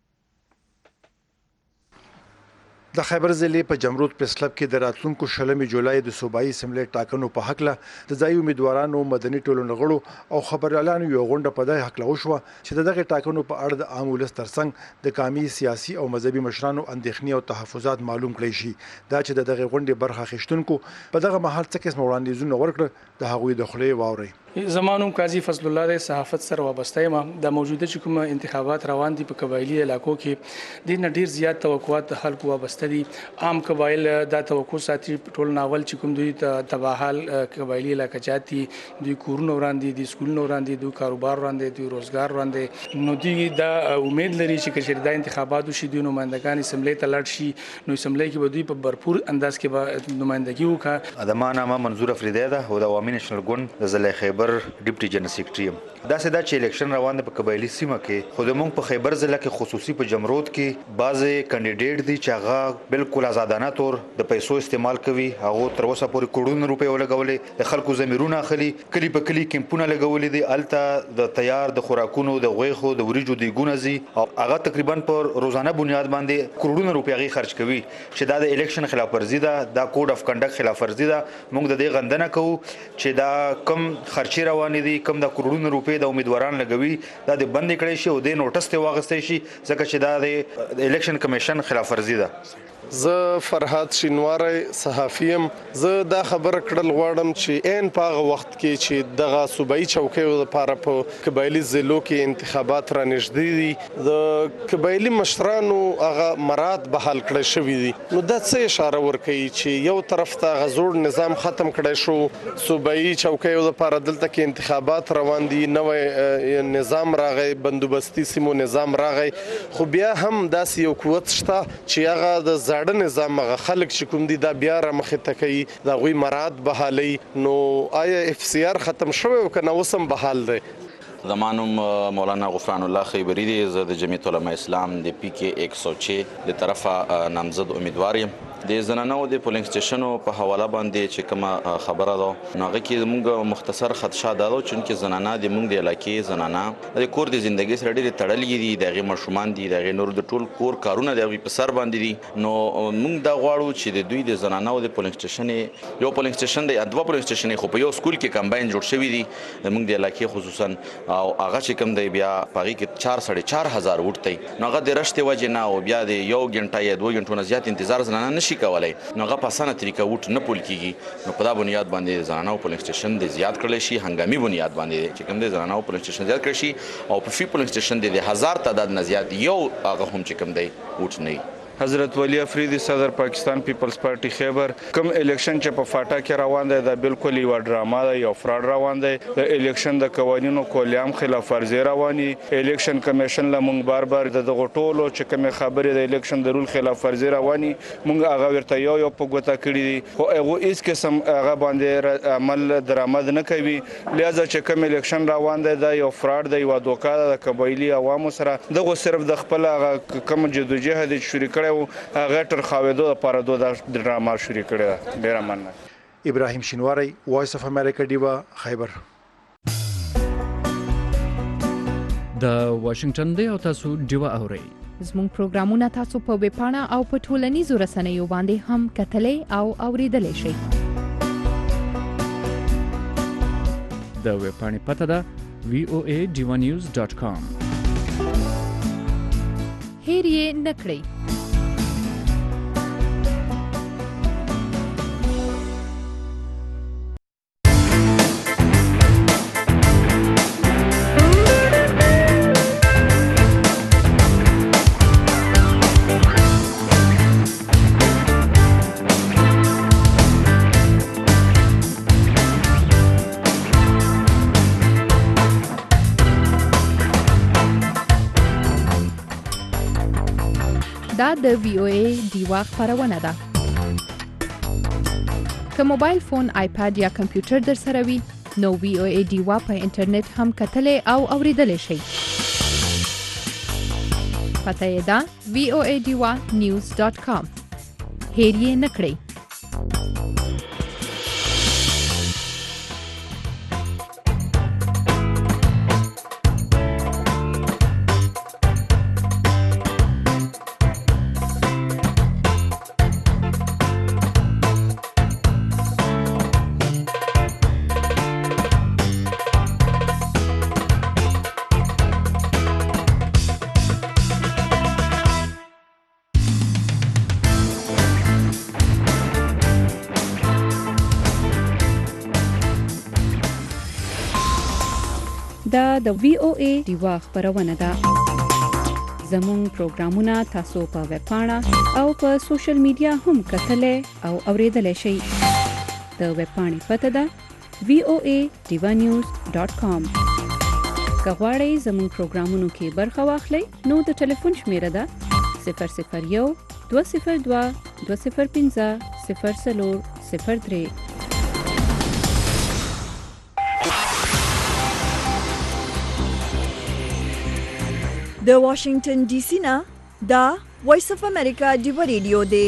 د خیبر ضلع په جمرود پریس کلب کې د راتلونکو 16 جولای د صوبایي اسمبلی ټاکنو په حقله د ځایي امیدوارانو، مدني ټولنو غړو او خبریالانو یو غونډه په دې حقله وشوه چې دغه ټاکنو په اړه د عام ولس ترڅنګ د قومي، سیاسي او مذهبي مشرانو اندېښنې او تحفظات معلوم کړي شي. دا چې دغه غونډې برخه اخیستونکو په دغه مهال څه قسم وړاندیزونه ورکړه د هغوی د خولې واورئ. زمانوم قاضي فضل الله د صحافت سره وابسته یم. د موجوده چې کوم انتخابات روان دي په قبایلی علاقو کې د نه ډیر زیات توقعات د خلکو وابسته دي. عام قبایل دا توقع ساتي ټول ناول چې کوم دوی تباهل قبایلی علاقه چاته دوی کورونه وړاندې دي، سکولونه وړاندې دي، کاروبار وړاندې دي، روزګار وړاندې. نو دوی دا امید لري چې کله دا انتخابات وشي دوی نمائندگان اسمبلی ته لاړ شي، نو اسمبلی کې به دوی په भरपूर انداز کې به نمائندګي وکړي. ادمه نامه منظور افریدی ده او د عوامي نېشنل ګوند د ضلع خیبر خیبر ډیپټي جنرال سیکریټری دا سدا چې الیکشن روان دی په قبایلی سیمه کې خو موږ په خیبر ضلع کې خصوصي په جمرود کې بعضې کینډیډیټ دي چې هغه بالکل آزادانه تور د پیسو استعمال کوي هغه تر اوسه پورې کروڑونه روپۍ ولګولې د خلکو ضمیرونه اخلي کلی په کلی کیمپونه لګولې دي الته د تیار د خوراکونو د غوښو د وریجو د ګونزي او هغه تقریبا پر روزانه بنیاد باندې کروڑونه روپۍ هغه خرج کوي چې دا د الیکشن خلاف ورزي ده دا کوډ اف کنډکټ خلاف ورزي ده موږ د دې غندنه کوو چې دا کم خرچي روانې دي کم د کروڑونه روپۍ د امیدواران لګوي دا د بند کړي شي او د نوټس ته واغستې شي ځکه چې دا د الیکشن کمیشن خلاف ورزي ده زه فرهاد شینواری صحافیم زه دا خبر کړل غواړم چې عین په هغه وخت کې چې دغه صوبایي چوکیو لپاره په قبایلی ضلعو کې انتخابات را نږدې دي د قبایلی مشرانو هغه مراد بحال کړی شوي دي نو دا څه اشاره ورکوي چې یو طرف ته هغه زوړ نظام ختم کړی شو صوبایي چوکیو لپاره دلته کې انتخابات روان دي نوی نظام راغی بندوبستي سیمو نظام راغی خو بیا هم داسې یو قوت شته چې هغه د زاړه نظام هغه خلک چې کوم دي دا بیا را مخې ته کوي د هغوی مراد بحالوي نو آیا اف سی آر ختم شوی او که نه اوس هم بحال دی زما نوم مولانا غفران الله خیبری دی زه د جمعیت علماء اسلام د پی کې 106 د طرفه نامزد امیدوار یم د زنانو د پولینګ سټیشنو په حواله باندې چې کومه خبره ده نو هغه کې موږ مختصر خدشه ده چې زنانه د موږ د علاقې زنانه د کور د ژوندۍ سره ډېر تړلې دي دغه مشومان دي دغه نور د ټول کور کارونه د په سر باندې دي نو موږ دا غواړو چې د دوی د زنانو د پولینګ سټیشن یو پولینګ سټیشن دی دوه پولینګ سټیشن خو په یو سکول کې کمباین جوړ شوی دي د موږ د علاقې خصوصا او هغه چې کوم دی بیا پغې کې 4,500 وټي نو هغه د رشته وجه نه او بیا د یو غنټه یا 2 غنټو نه زیات انتظار زنانه نشي کولای نو هغه په اسانه طریقه وټ نه پول کیږي نو په دا بنیاد باندې زنانو پولینګ سټیشن د زیات کړل شي هنګامي بنیاد باندې چې کوم دی زنانو پولینګ سټیشن زیات کړی شي او په فی پولینګ سټیشن د 1000 تعداد نه زیات یو هغه هم چې کوم دی وټ نه حضرت ولی افریدی صدر پاکستان پیپلز پارټي خیبر کوم الیکشن چې په فاټا کې روان دی دا بالکل یو ډراما ده یو فراډ روان دی د الیکشن د قوانینو کولیام خلاف ورزي رواني الیکشن کمیشن له مونږ بار دغه ټولو چې کوم خبرې د الیکشن د رول خلاف ورزي رواني مونږ هغه ورته یو په ګوته کړی دي خو هغه هیڅ قسم هغه باندې عمل درآمد نه کوي لہذا چې کوم الیکشن روان دی دا یو فراډ دی یو دوکا د قبایلی عوامو سره دغه صرف د خپل هغه کوم جدوجهد شروع کړي هغه تر خاوېدو لپاره د ډراما شروع کړې ده ډېره مننه ابراهیم شینواری وایس اف امریکا ډیوا خیبر د واشنگټن دی او تاسو ډیوا اورئ زموږ پروګرامونه تاسو په ویب پاڼه او په ټولنیزو رسنیو باندې هم کتلې او اوریدلې شئ د ویب پاڼې پته ده voa.divanews.com هیر یې نه کړئ دا د VOA دیوا خبرونه ده که موبایل فون آیپاد یا کمپیوټر در سره وي نو VOA دیوا په انټرنیټ هم کتلې او اوریدلې شئ پته یې ده voadiva.news.com هیر یې نه کړئ دا د VOA دیوا خبرونه ده زموږ پروګرامونه تاسو په ویب پاڼه او په سوشل میډیا هم کتلې او اوریدلې شئ د ویب پاڼې پته ده voadivanews.com که غواړئ زموږ پروګرامونو کې برخه واخلئ نو د ټلیفون شمیره ده 001 202 205 0403 د واشنگټن ډي سي نه دا وایس اف امریکا ډیو ریډیو دی.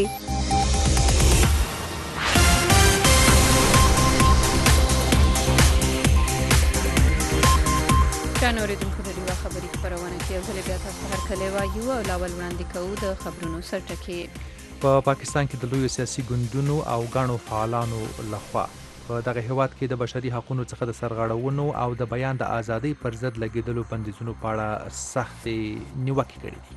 اوریدونکو د ډیوا خبري خبرونه کې یو ځل بیا تاسو هرکلی وایو او لاول وړاندې کوو د خبرونو سرټکي. په پاکستان کې د لویو سیاسي ګوندونو او غاڼو فعالانو لخوا په دغه هیواد کې د بشري حقوقو څخه د سرغړونو او د بیان د ازادۍ پر ضد لګیدلو بندیزونو په اړه سختې نیوکې کړې دي.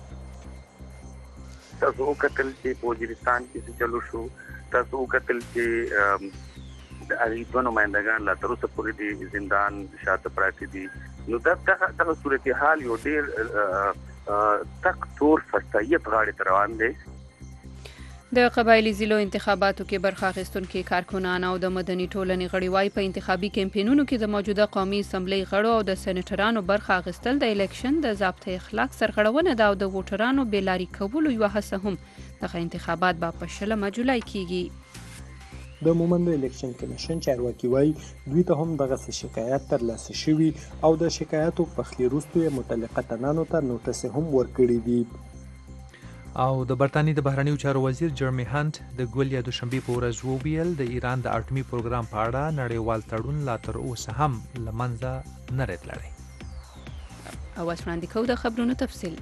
تاسو وکتل چې په وزیرستان کې څه چلو شو، تاسو وکتل چې د اړیدو نمائندگان لا تر اوسه پورې د زندان شاته پراته دي. نو دغه صورتحال یو ډېر تک تور سرتایت غاړې ته روان دی. د قبایلی ضلعو انتخاباتو کې برخه اخیستونکي کارکونان او د مدني ټولنې غړي وايي په انتخابي کمپاینونو کې د موجوده قومي اسمبلی غړو او د سېنیټرانو برخه اخیستل د الیکشن د ضابطه اخلاق سرغړونه ده او د ووټرانو بېلاري کولو یوه هڅه هم. دغه انتخابات به په 20 جولای کېږي. د مومند الیکشن کمیشن چارواکي وایي دوی ته هم دغه شکایت ترلاسه شوي او د شکایاتو پخلی وروسته یې متعلقه تنانو ته نوټس هم ورکړي دي. او د برتانیې د بهرنیو چارو وزیر جرمی هانت د ګول یا دوشنبې په ورځ وویل د ایران د اټومي پروګرام په اړه نړیوال تړون لا تر اوسه هم له منځه نه راتللی. او اوس وړاندې کوو د خبرونو تفصیل.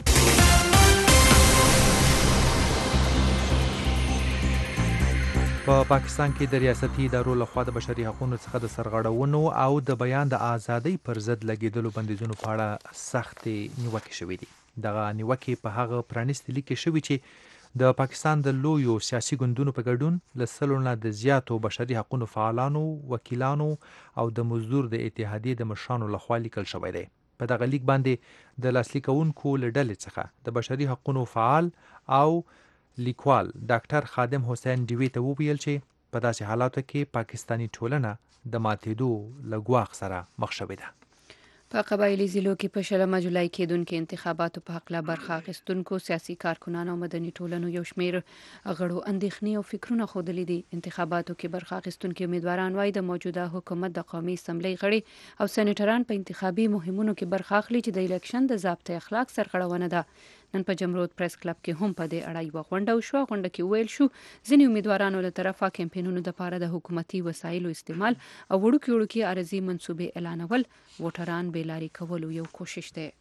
په پاکستان کې د ریاستي ادارو لخوا د بشري حقوقو څخه د سرغړونو او د بیان د ازادۍ پر ضد لګیدلو بندیزونو په اړه سختې نیوکې شوې دي. دغه نیوکې په هغه پرانیستي لیک کې شوي چې د پاکستان د لویو سیاسي ګوندونو په ګډون له 100 نه د زیاتو بشري حقوقو فعالانو، وکیلانو او د مزدور د اتحادیې د مشرانو لخوا لیکل شوی دی. په دغه لیک باندې د لاسلیک کوونکو له ډلې څخه د بشري حقوقو فعال او لیکوال ډاکټر خادم حسین ډیوی ته وویل چې په داسې حالاتو کې پاکستانی ټولنه د ماتېدو له ګواښ سره مخ شوې ده. په قبایلی ضلعو کې په 20 جولای کېدونکو انتخاباتو په حق لا برخه اخیستونکو سیاسي کارکنانو او مدني ټولنو یو شمېر غړو اندېښنې او فکرونه ښودلي دي. انتخاباتو کې برخه اخیستونکي امیدواران وايي د موجوده حکومت د قومي اسمبلی غړي او سېنیټران په انتخابي مهمونو کې برخه اخلي چې د الیکشن د ضابطه اخلاق سرغړونه ده. نن په جمرود پریس کلب کې هم په دې اړه یوه غونډه وشوه. غونډه کې ویل شو ځینې امیدوارانو له طرفه کمپینونو دپاره د حکومتي وسایلو استعمال او وړوکې عرضي منصوبې اعلانول ووټران بېلاري کولو یو کوشش دی.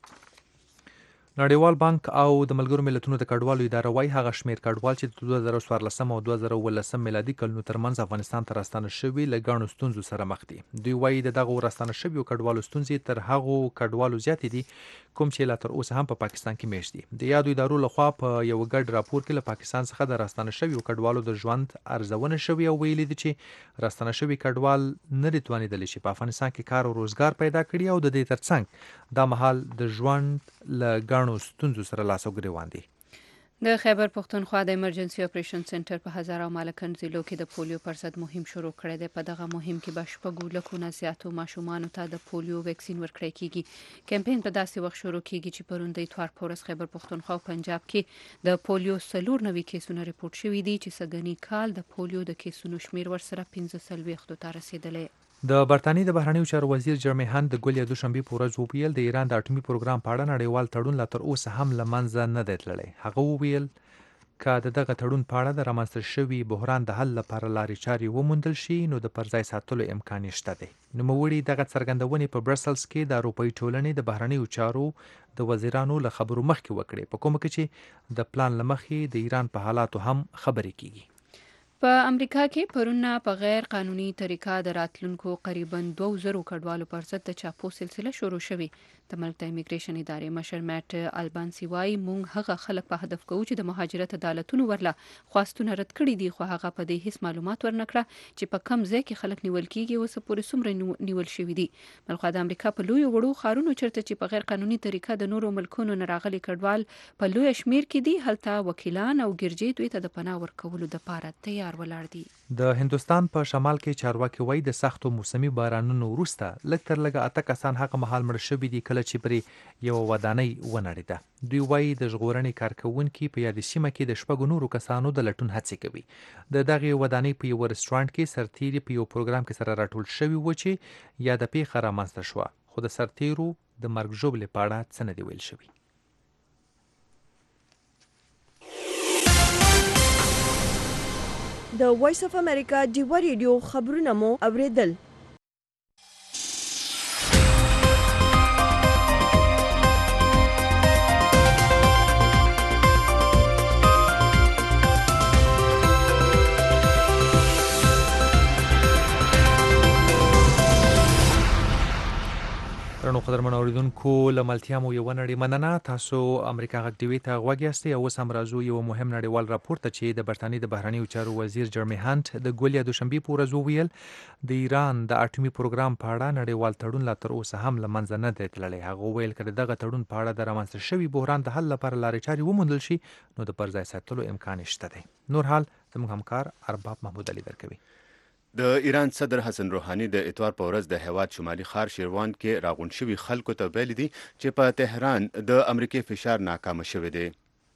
نړیوال بانک او د ملګرو ملتونو د کډوالو اداره وايي هغه شمېر کډوال چې د 2014 او 2018 میلادي کلونو ترمنځ افغانستان ته راستانه شوي له ګڼو ستونزو سره مخ دي. دوی وايي دغه راستانه شویو کډوالو ستونزې تر هغو کډوالو زیاتې دي کوم چې لا تر اوسه هم په پاکستان کې میشت دي. د یادو ادارو لخوا په یو ګډ راپور کې له پاکستان څخه د راستانه شویو کډوالو د ژوند ارزونه شوې او ویلي دي چې راستانه شوي کډوال نه دي توانېدلی چې په افغانستان کې کار او روزګار پیدا کړي او د دې ترڅنګ دا مهال د ژوند له ګڼو ستونزو سره لاس او ګریوان دي. د خیبر پښتونخوا د ایمرجنسي اپریشن سنټر په هزاره او مالکن ضلعو کې د پولیو پر ضد مهم شروع کړی دی. په دغه مهم کې به 6 لکو نه زیاتو ماشومانو ته د پولیو ویکسین ورکړی کیږي. کمپاین په داسې وخت شروع کیږي چې پرون د اتوار په ورځ خیبر پښتونخوا او پنجاب کې د پولیو 4 کیسونه ریپورت شوي دي چې سږني کال د پولیو د کیسونو شمیر ورسره 15 ته رسیدلی. د برتانیې د بهرنیو چارو وزیر جرمی هانت د ګول یا دوشنبې په ورځ وویل د ایران د اټومي پروګرام په اړه نړیوال تړون لا تر اوسه هم له منځه نه دی تللی. هغه وویل که د دغه تړون په اړه د رامنځته شوي بحران د حل لپاره لارې چارې وموندل شي نو د پرځای ساتلو امکان شته دی. نوموړي دغه څرګندونې په برسلز کې د اروپایي ټولنې د بهرنیو چارو د وزیرانو له خبرو مخکې وکړې په کومه کې چې د پلان له مخې د ایران په حالاتو هم خبرې کیږي. په امریکا کې پرونه په غیر قانوني طریقه د راتلونکو قریبا 2000 کډوالو پر ضد د چاپو سلسله شروع شوې. د ملک د امیګریشن ادارې مشر میټ البانسی وايي موږ هغه خلک په هدف کوو چې د مهاجرت عدالتونو ورله خواستونه رد کړي دي خو هغه په دې هیڅ معلومات ورنکړه چې په کم ځای کې خلک نیول کیږي او څه پورې څومره نیول شوي دي. بلخو د امریکا په لوی وړو ښارونو چیرته چې په غیر قانوني طریقه د نورو ملکونو نه راغلي کډوال په لوی شمیر کې دي هلته وکیلان او ګرجې دوی ته د پناه ورکولو لپاره تیار ولاړ دي. د هندوستان په شمال کې چارواکي وایي د سختو موسمي بارانونو وروسته لږ تر لږه 8 کسان هغه مهال مړه شوي دي کله چې پرې یوه ودانۍ ونړېده. دوی وایي د ژغورنې کارکوونکي په یادې سیمه کې د 6 نورو کسانو د لټون هڅې کوي. د دغې ودانۍ په یوه رسټورانټ کې سرتیري په یو پروګرام کې سره راټول شوي و چې یاده پیښه رامنځته شوه خو د سرتیرو د مرګ ژوبلې په اړه څه نه دي ویل شوي. د وایس اف امریکا ډیوا ریډیو خبرونه مو اوریدل. درنو قدرمن اوریدونکو له ملتیا مو یوه نړۍ مننه. تاسو امریکا غږ ټي وي ته غوږ یاستئ او اوس هم راځو یو مهم نړیوال راپور ته چې د برطانیې د بهرنیو چارو وزیر جرمي هانټ د ګول یا دوشنبې په ورځ وویل د ایران د اټومي پروګرام په اړه نړیوال تړون لا تر اوسه هم له منځه نه دی تللی. هغه وویل که دغه تړون په اړه د رامنځته شوي بحران د حل لپاره لارې چارې وموندل شي نو د پر ځای ساتلو امکان شته دی. نور حال زموږ همکار ارباب محمود علي درکوي. د ایران صدر حسن روحاني د اتوار په ورځ د هیواد شمالي ښار شیروان کې راغونډ شوي خلکو ته ویلي دي چې په تهران د امریکای فشار ناکامه شوی دی.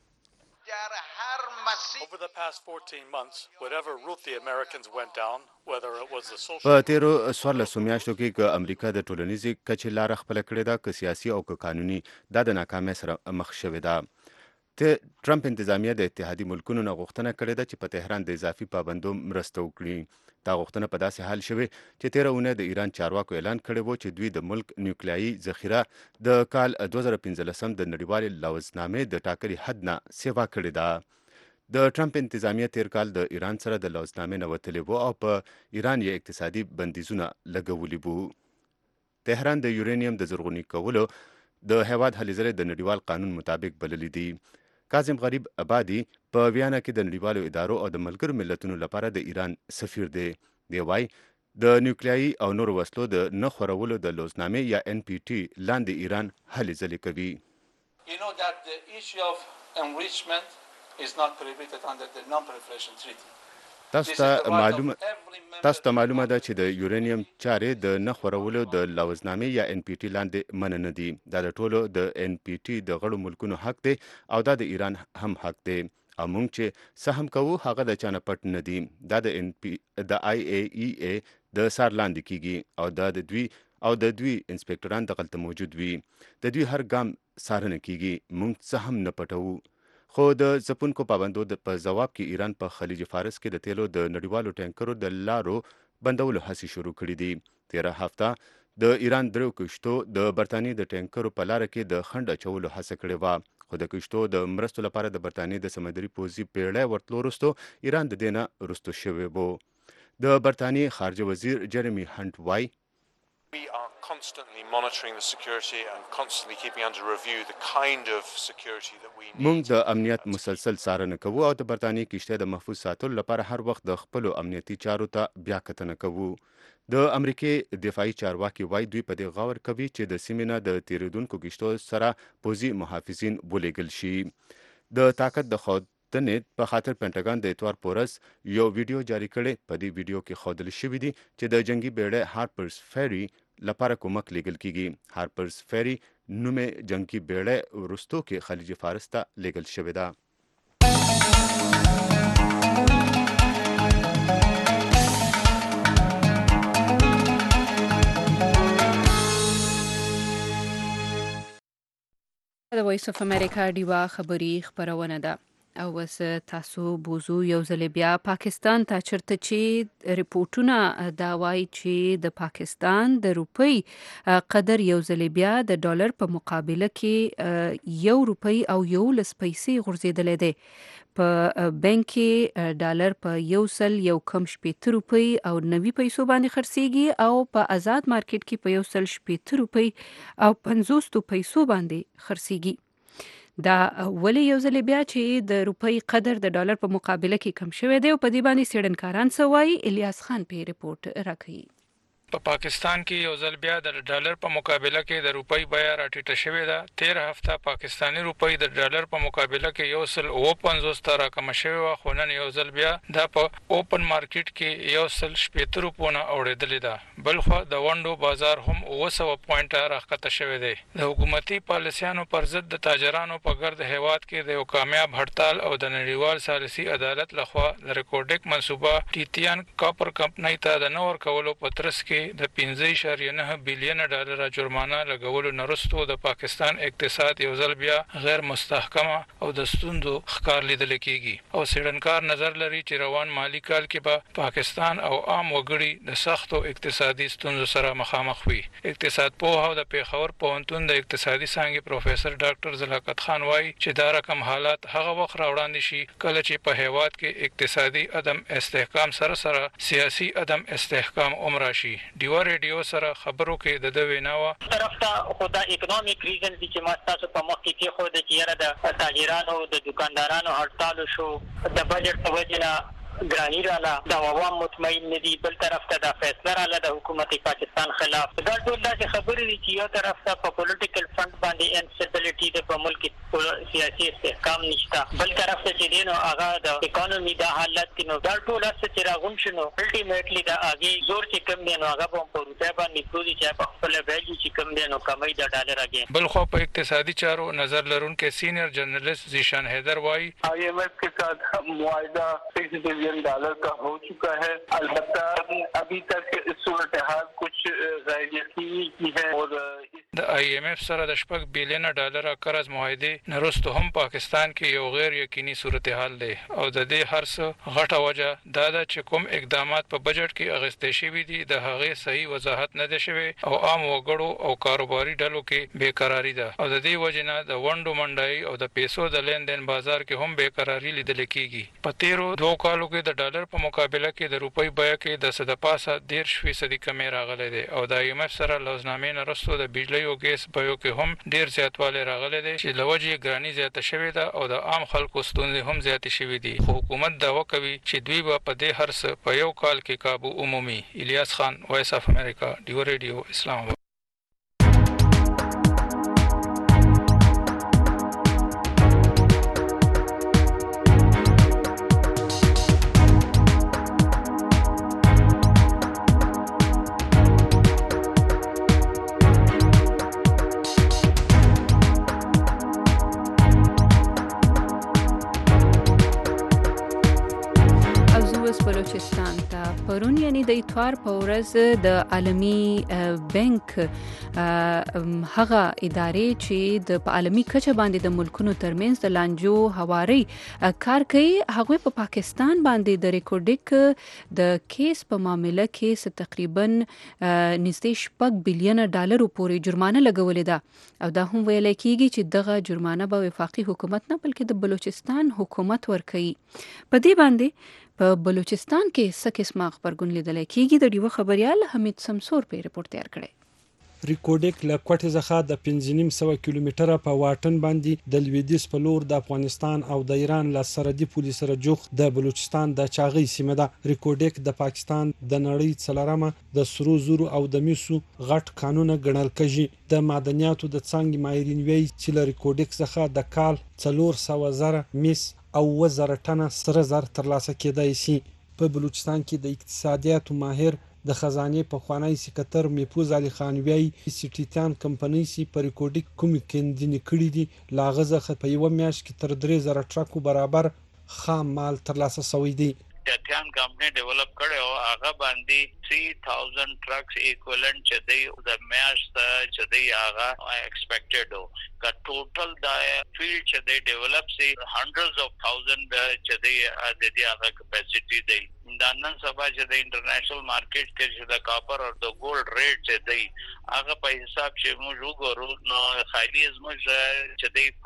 Over the past 14 months, whatever route the Americans went down, whether it was the social... په تیرو 14 میاشتو کې که امریکا د ټولنیزې کچې لاره خپله کړې ده که سیاسي او که قانوني دا د ناکامۍ سره مخ شوې ده. ټرمپ انتظامیه د اتحادي ملکونو نه غوښتنه کړې ده چې په تهران د اضافي پابندو مرسته وکړي. دا غوښتنه په داسې حال شوې چې تیره اونۍ د ایران چارواکو اعلان کړی و چې دوی د ملک نیوکلیایي ذخیره د کال 2015 د نړیوالې لوزنامې د ټاکلي حد نه سیوا کړې ده. د ټرمپ انتظامیه تیر کال د ایران سره د لوزنامې نه وتلی و او په ایران یې اقتصادي بندیزونه لګولي وو. تهران د یورانیم د زرغوني کولو د هیواد هلې ځلې د نړیوال قانون مطابق بللی دي. کاظم غریب آبادي په ویانا کې د نړیوالو ادارو او د ملګرو ملتونو لپاره د ایران سفیر دی. دی وایي د نیوکلیایي او نورو وسلو د نه خورولو د لوزنامې یا NPT لاندې ایران هلې ځلې کوي. You know that the issue of enrichment is not prohibited under the non-proliferation treaty. تاسو ته معلومه ده چې د یورانیم چارې د نه خورولو د لوزنامې یا NPT لاندې منع نه دي. دا د ټولو د NPT د غړو ملکونو حق دی او دا د ایران هم حق دی او موږ چې څه هم کوو هغه د چا نه پټ نه دي. دا د IAEA د سار لاندې کیږي او د دوی انسپکټران دغلته موجود وي. د دوی هر ګام څارنه کیږي. موږ څه هم نه پټوو. خو د ځپونکو پابندو په ځواب کې ایران په خلیج فارس کې د تیلو د نړیوالو ټینکرو د لارو بندولو هڅې شروع کړي دي. تیره هفته د ایران درو کشتو د برطانیې د ټینکرو په لاره کې د خنډ اچولو هڅه کړې وه خو د کشتو د مرستو لپاره د برطانیې د سمندري پوځي پیړۍ ورتلو وروستو ایران د دې نه وروسته شوی و. د برطانیې خارجه وزیر جرمی هنټ وایي We are constantly monitoring the security and constantly keeping under review the kind of security that we need. موږ د امنیت مسلسل څارنه کوو او د برطانیې کشته د محفوظ ساتلو لپاره هر وخت د خپل امنیتي چارو ته بیا کتنه کوو. د امریکای دفاعي چارواکي وایي دوی په دې غور کوي چې د سیمې نه د تیریدونکو کشتو سره پوځي محافظین ولېږل شي. د طاقت د خودنې په خاطر پینټاګان د اتوار په ورځ یو ویډیو جاری کړی. په دې ویډیو کې ښودل شوي دي چې د جنگي بیړۍ هارپرز فیری لپاره کومک لیږل کیږي. هارپرز فیری نومې جنگي بیړۍ وروستو کې خلیج فارس ته لیږل شوې ده. د وایس اف امریکا ډیوا خبری خبرونه ده او وس تاسو بوزو یو ځل بیا پاکستان ته چرته چې ریپورتونه دا وایي چې د پاکستان د روپی قدر یو ځل بیا د ډالر په مقابله کې یو روپی او یو لس پیسې غورځېدلې ده. په بانک کې ډالر په یو سل یو کم شپېته روپی او 90 پیسو باندې خرڅېږي او په آزاد مارکیټ کې په یو سل شپېته روپی او 50 پیسو باندې خرڅېږي. دا ولی یو ځل بیا چې د روپی قدر د ډالر په مقابله کې کم شوی دی او په دې باندې څېړنکاران څه وایي. الیاس خان په ریپورت راکوي. په پاکستان کې یو ځل بیا د ډالر په مقابله کې د روپی بیه راټیټه شوې ده. 13 هفته پاکستانی روپی د ډالر په مقابله کې یو سل 50 ته راکمه شوې وه خو نن یو ځل بیا دا په اوپن مارکیټ کې یو سل 70 روپونه اوړېدلې ده. بلخوا د ونډو بازار هم 900 پوینټه راښکته شوی دی. د حکومتي پالیسیانو پر ضد د تاجرانو په ګرد هیواد کې د یو کامیاب هړتال او د نړیوال ثالثي عدالت لخوا د ریکورډک منصوبه ټیتیان کاپر کمپنۍ ته د نور کولو په ترڅ کې کې د 15.9 بلین ډالر جرمانه لګولو نرستو د پاکستان اقتصاد یو ځل بیا غیر مستحکمه او د ستوندو ښکار لیدل کېږي او سیډنکار نظر لري چې روان مالی کال کې به پاکستان او عام وګړي د سختو اقتصادي ستونزو سره مخامخ وي. اقتصاد پوه او د پیښور پوهنتون د اقتصادي څانګې پروفیسور ډاکټر زلاقت خان وایي چې دا رقم حالات هغه وخت راوړاندې شي کله چې په هیواد کې اقتصادي عدم استحکام سره سیاسي عدم استحکام راشي. ډیوا ریډیو سره خبرو کې د ویناوه طرف ته خو دا اکونومیک ریزن دي چې ما تاسو په مخ کې خو د چیرې د تاجرانو د دکاندارانو هړتال شو د بجټ په وجه نه ګرانی رااله د عوام مطمئن ندي بل طرف ته د فیصله رااله د حکومت پاکستان خلاف دا ټول د خبرې دي چې یو طرف ته په پولیټیکل فرنٹ باندې انسټیبিলিټي د ملک سیاسي استحکام نشته بل طرف ته چې دینو هغه د اکانومي د حالت کې نو دا ټول چې راغون شنو الټیمیټلی دا اگې زور چې کم دی نو هغه په روپیا باندې پروزي چې په خپل ویلیو چې کم دی نو کمای د ډالر اگې بل خو په اقتصادي چارو نظر لرونکو سینیئر جرنالست زیشان حیدر وایي IMF के साथ मुआहदा $6 बिलियन का हो चुका है अलबत्ता अभी तक इस सूरत हाल कुछ गैर यकीनी की है और د IMF سره د $6 بلین قرض معاهده نرستو هم پاکستان کې یو غیر یقیني صورتحال دی او د دې هر څه غټه وجه دا ده چې کوم اقدامات په بجټ کې اغستې شوي دي د هغې صحیح وضاحت نه ده شوی او عام وګړو او کاروباري ډلو کې بیقراری ده او د دې وجه نه د ونډو منډای او د پیسو د لین دین بازار کې هم بیقراری لیدل کېږي. په تیرو 2 کالو کې د ډالر په مقابله کې د روپۍ بیه کې د 10% کمی راغلی دی او د IMF سره لوزنامې نرستو د بجلی او ګیس بیو کې هم ډیر زیاتوالی راغلی دی چې لوجې ګرانی زیاته شوې ده او د عام خلکو ستونزې هم زیاتې شوې دي. خو حکومت دعوا کوي چې دوی به په دې هر څه په یو کال کې قابو عمومي. الیاس خان، وایس اف امریکا، ډیو ریډیو، اسلام آباد. بلوچستان ته پرون یعنی د اتوار په ورځ د عالمی بانک هغه ادارې چې د عالمی کچه باندې د ملکونو ترمنځ د لانجو هواري کار کوي هغه په پاکستان باندې د ریکورډیک د کیس په معاملې کې تقریبا نږدې $6 بلین پورې جرمانه لګولې ده او دا هم ویل کېږي چې دغه جرمانه به وفاقي حکومت نه بلکې د بلوچستان حکومت ورکوي. په دې باندې په بلوچستان کې څه قسمه خبرګون لیدل کېږي د ډیو خبريال حمید سمسور په ریپورت تیار کړی. ریکورډیک له کوټې څخه د 1500 کیلومتره په واټن باندې د لویدیځ په لور د افغانستان او د ایران له سرحدي پولې سره جوخ د بلوچستان د چاغي سیمه ده. ریکورډیک د پاکستان د نړۍ څلورمه د سرو زرو او د میسو غټ قانون ګڼل کېږي. د معدنیاتو د څنګه ماهرین وی چې له ریکورډیک څخه د کال 400,000 میس او 1000 ټنه سره زر ترلاسه کېدای شي. په بلوچستان کې د اقتصادیاتو ماهر د خزانه په خوانی سکتر میپوز علي خان وی سټیټان کمپنۍ سي په ریکورډیک کوم کېندنې کړې دي لاغزه په یو میاشت کې تر 3000 ټرکو برابر خام مال ترلاسه شوی دی. ټیان کمپنۍ ډیولپ کړي او هغه باندې 3000 ټرکس ایکویولنٹ چې دی د میاشت چې دی هغه ایکسپیکټډ او کا ټوټل د فیلډ چې دی ډیولپ سي hundreds of thousands چې دی د دې هغه کیپاسټي دی. دا نن سبا چې د انټرنیشنل مارکیټ کې چې د کاپر او د ګولډ ریټ چې دی هغه په حساب چې موږ وګورو نو خالي زموږ چې دی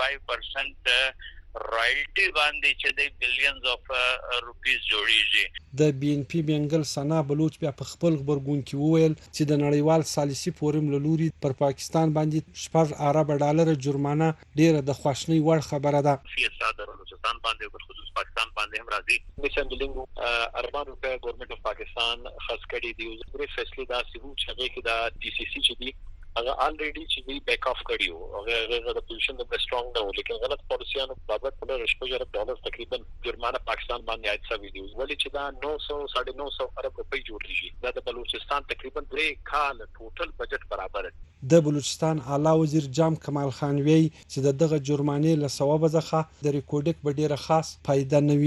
5% رایلټي باندې چې د بلینز اف روپیز جوړیږي. د بي ان پی بنگل سنا بلوچ بیا په خپل خبرګون کې وویل چې د نړیوال ثالثي فورم لوري پر پاکستان باندې $10 جرمانه ډیره د خواشنۍ وړ خبره ده. سیاست د بلوچستان باندې او خصوص پاکستان باندې هم راځي. میسنډلینګ اربان روپے ګورنمنت اف پاکستان خاص کړي دی او پرې فیصله دا سی وو چې کې دا ډي سی سی چې دی هغه الریډي چې دی بیک اف کړیو هغه د پوزیشن د سترونګ نه لیکن غلط پالیسیانو بابت په $10 تقریبا جرمانه پاکستان باندې عاید شوی دی ولې چې دا 900 ارب روپۍ جوړیږي دا د بلوچستان تقریبا 3 کال ټوټل بجټ برابر دی. د بلوچستان اعلی وزیر جام کمال خان وی چې دغه جرمانه له ثواب څخه د ریکورډیک په ډیره خاص فائدہ نه وي.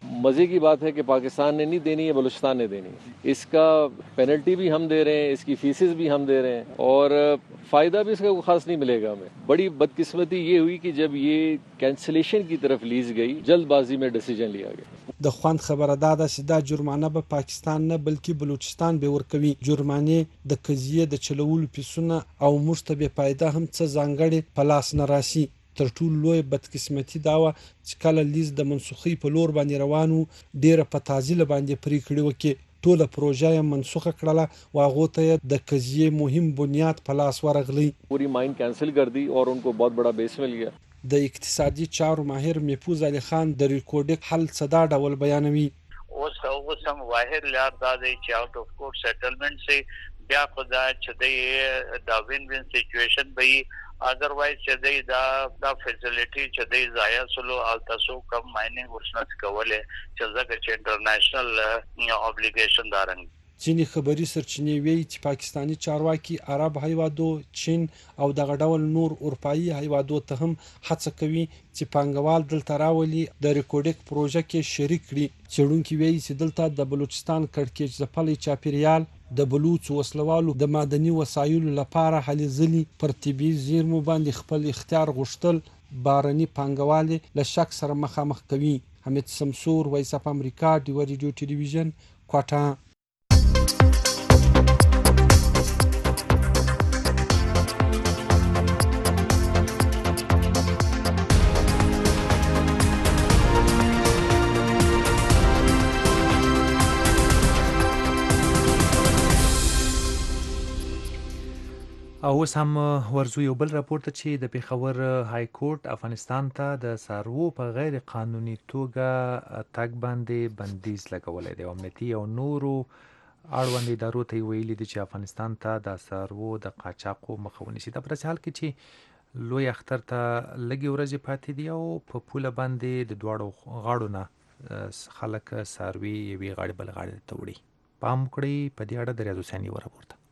मज़े की बात है कि पाकिस्तान ने नहीं देनी है, बलूचिस्तान ने देनी है। इसका पेनल्टी भी हम दे रहे हैं, इसकी फीसेस भी हम दे रहे हैं और फ़ायदा भी इसका खास नहीं मिलेगा हमें। बड़ी बदकिस्मती ये हुई कि जब ये कैंसलेशन की तरफ लीज गई, जल्दबाजी में डिसीजन लिया गया। د خوند خبره دا ده چې دا جرمانه به پاکستان نه بلکې بلوچستان به ورکوي. جرمانه د قضیې د چلولو پیسونه او موږ ته به پایده هم څه ځانګړي په لاس نه راسي. تر ټولو لوی بدقسمتي دا وه چې کله لیز د منسوخۍ په لور باندې روانو ډیره په تعجیل باندې پریکړې وکړي. ټوله پروژه یې منسوخه کړله او هغو ته یې د قضیې مهم بنیاد په لاس ورغلی. पूरी माइन कैंसिल कर दी और उनको बहुत बड़ा बेस मिल गया. د اقتصادي چارو ماهر محفوظ علي خان د ریکورډک حل صدا ډول بیانوي. اوس هم واحد لار دا دی چې آوټ اف کورټ سیټلمنٹ سے بیا خدا چې دا وین وین سچويشن به اذروایز چې دا فیسیلیټي چې ضایع سلو او تاسو کم مایننګ ورسنت کوله چې ځکه چې انټرنیشنل اوبلیګیشن دارن. ځینې خبري سرچینې وایي چې پاکستانی چارواکي عرب هیوادو، چین او دغه ډول نور اروپایي هیوادو ته هم هڅه کوي چې پانګوال دلته راولي د ریکورډک پروژه کې شریک کړي. څېړونکي وایي چې دلته د بلوچستان کړکېچ ځپلی چاپیریال د بلوچ وسلوالو د معدني وسایلو لپاره هلې ځلې پر طبي زیرمو باندې خپل اختیار غوښتل بارني پانګوالې له شک سره مخامخ کوي. حمید سمسور، وایس اف امریکا، ډیو ریډیو ټلویزیون، کوټه. او اوس هم ورزو یو بل راپور ته چې د پیښور های کورټ افغانستان ته د څاروو په غیر قانوني توګه تګ باندې بندیز لګولی دی. امنیتي او نورو اړوند ادارو ته ویلي دي چې افغانستان ته د څاروو د قاچاقو مخه ونیسي. دا په داسې حال کې چې لوی اختر ته لږې ورځې پاتې دي او په پوله باندې د دواړو غاړو نه خلک څاروي یوې غاړې بلې غاړې ته وړي. پام وکړئ په دې اړه د ریاض حسین یو راپور ته.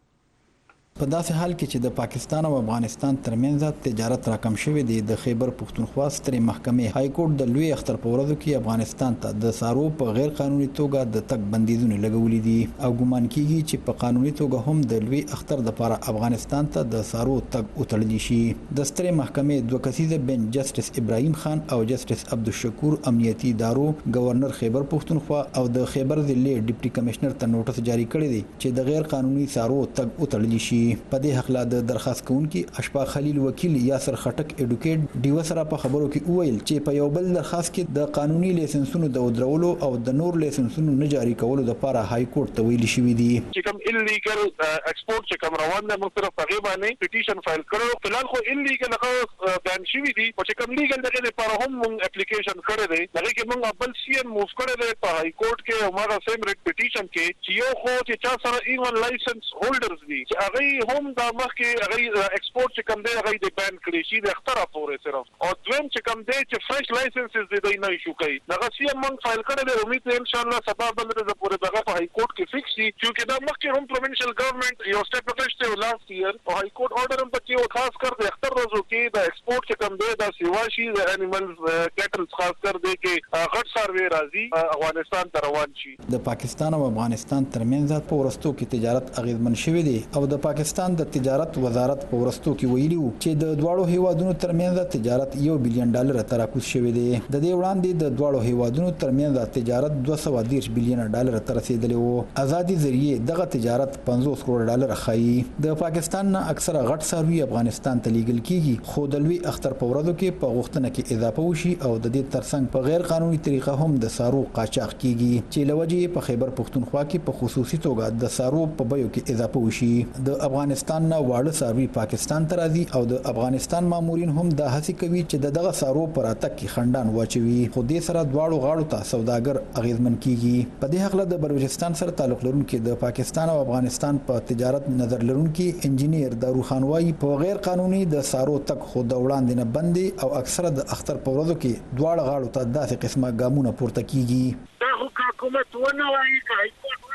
په داسې حال کې چې د پاکستان او افغانستان ترمنځ تجارت راکم شوی دی، د خیبر پښتونخوا سترې محکمې های کورټ د لوی اختر په ورځو کې افغانستان ته د څاروو په غیر قانوني توګه د تګ بندیزونه لګولي دي او ګومان کیږي چې په قانوني توګه هم د لوی اختر لپاره افغانستان ته د څاروو تګ وتړل شي. د سترې محکمې دوه کسیزه بنچ جسټس ابراهیم خان او جسټس عبدالشکور امنیتي ادارو گورنر خیبر پښتونخوا او د خیبر ضلع ډیپټي کمشنر ته نوټس جاری کړی دی چې د غیر قانوني څاروو تګ وتړل شي. په دې حق لا د درخواست کوونکی اشفاق خلیل وکیل یاسر خټک اډوکیټ ډیو سره په خبرو کې وویل چې په یو بل درخواست کې د قانوني لایسنسونو د ودرولو او د نور لایسنسونو نه جاری کولو لپاره های کورټ ته ویل شوی دی چې کوم انلیګل ایکسپورټ چې کوم روان ده موږ صرف هغه باندې پټیشن فایل کړو. فلحال خو انلیګل هغه بیان شوی دی او چې کوم لیګل دغه لپاره هم موږ اپلیکیشن کړی دی. هغه کې موږ خپل سی ان موف کړی دی په های کورټ کې او موږ سیم ریټ پټیشن کې چې یو خو چې چا سره ایون لایسنس هولډرز دي چې هغه هم دا مخکې هغه ایکسپورټ چې کوم دی هغه د بیان کړی شي د اختراع پورې صرف او دویم چې کوم دی چې فرش لایسنسز دی نه ایشو کوي. هغه سی ان موږ فایل کړی دی. امید ده ان شاء الله سبا باندې د پورې دغه په های کورټ کې فکس شي چې دا مخکې هم پروینشل ګورنمنت یو سټیپ اخیسته و لاست ایئر او های کورټ اورډر هم پکې او خاص کر د اختر ورځو کې د ایکسپورټ چې کوم دی دا سیوا شي د انیملز کیټلز خاص کر دی کې غټ سروي راځي افغانستان ته روان شي. د پاکستان او افغانستان ترمنځ په ورستو کې تجارت اغیزمن شوی دی او د پاکستان د تجارت وزارت په ورستو کې ویلي وو چې د دواړو هیوادونو ترمنځ تجارت $1 بلین تراکوز شوی دی. د دې وړاندې د دواړو هیوادونو ترمنځ تجارت $210 بلین ته رسیدلی وو. ازادي ذریعہ دغه تجارت $50 کروڑ ښایي. د پاکستان نه اکثره غټ څاروي افغانستان ته لیږل کیږي خو د لوی اختر په ورځو کې په غوښتنه کې اضافه وشي او د دې ترڅنګ په غیر قانوني طریقه هم د څاروو قاچاق کیږي چې لوجې په خیبر پښتونخوا کې په خصوصي توګه د څاروو په بیو کې اضافه وشي. د افغانستان نه واړه څاروي پاکستان ته راځي او د افغانستان مامورین هم دا هڅه کوي چې دغه څاروو پر اتک کې خندان واچوي خو دې سره دواړو غاړو ته سوداګر اغیزمن کیږي. په دې حق له د بلوچستان سره تعلق لرونکي د پاکستان او افغانستان په تجارت نظر لرونکي انجینیر دارو خان وايي په غیر قانوني د څاروو تک خو د وړاندې نه بندي او اکثره د اختر په ورځو کې دواړو غاړو ته داسې قسمه ګامونه پورته کیږي. دا حکومت ونه وایي کای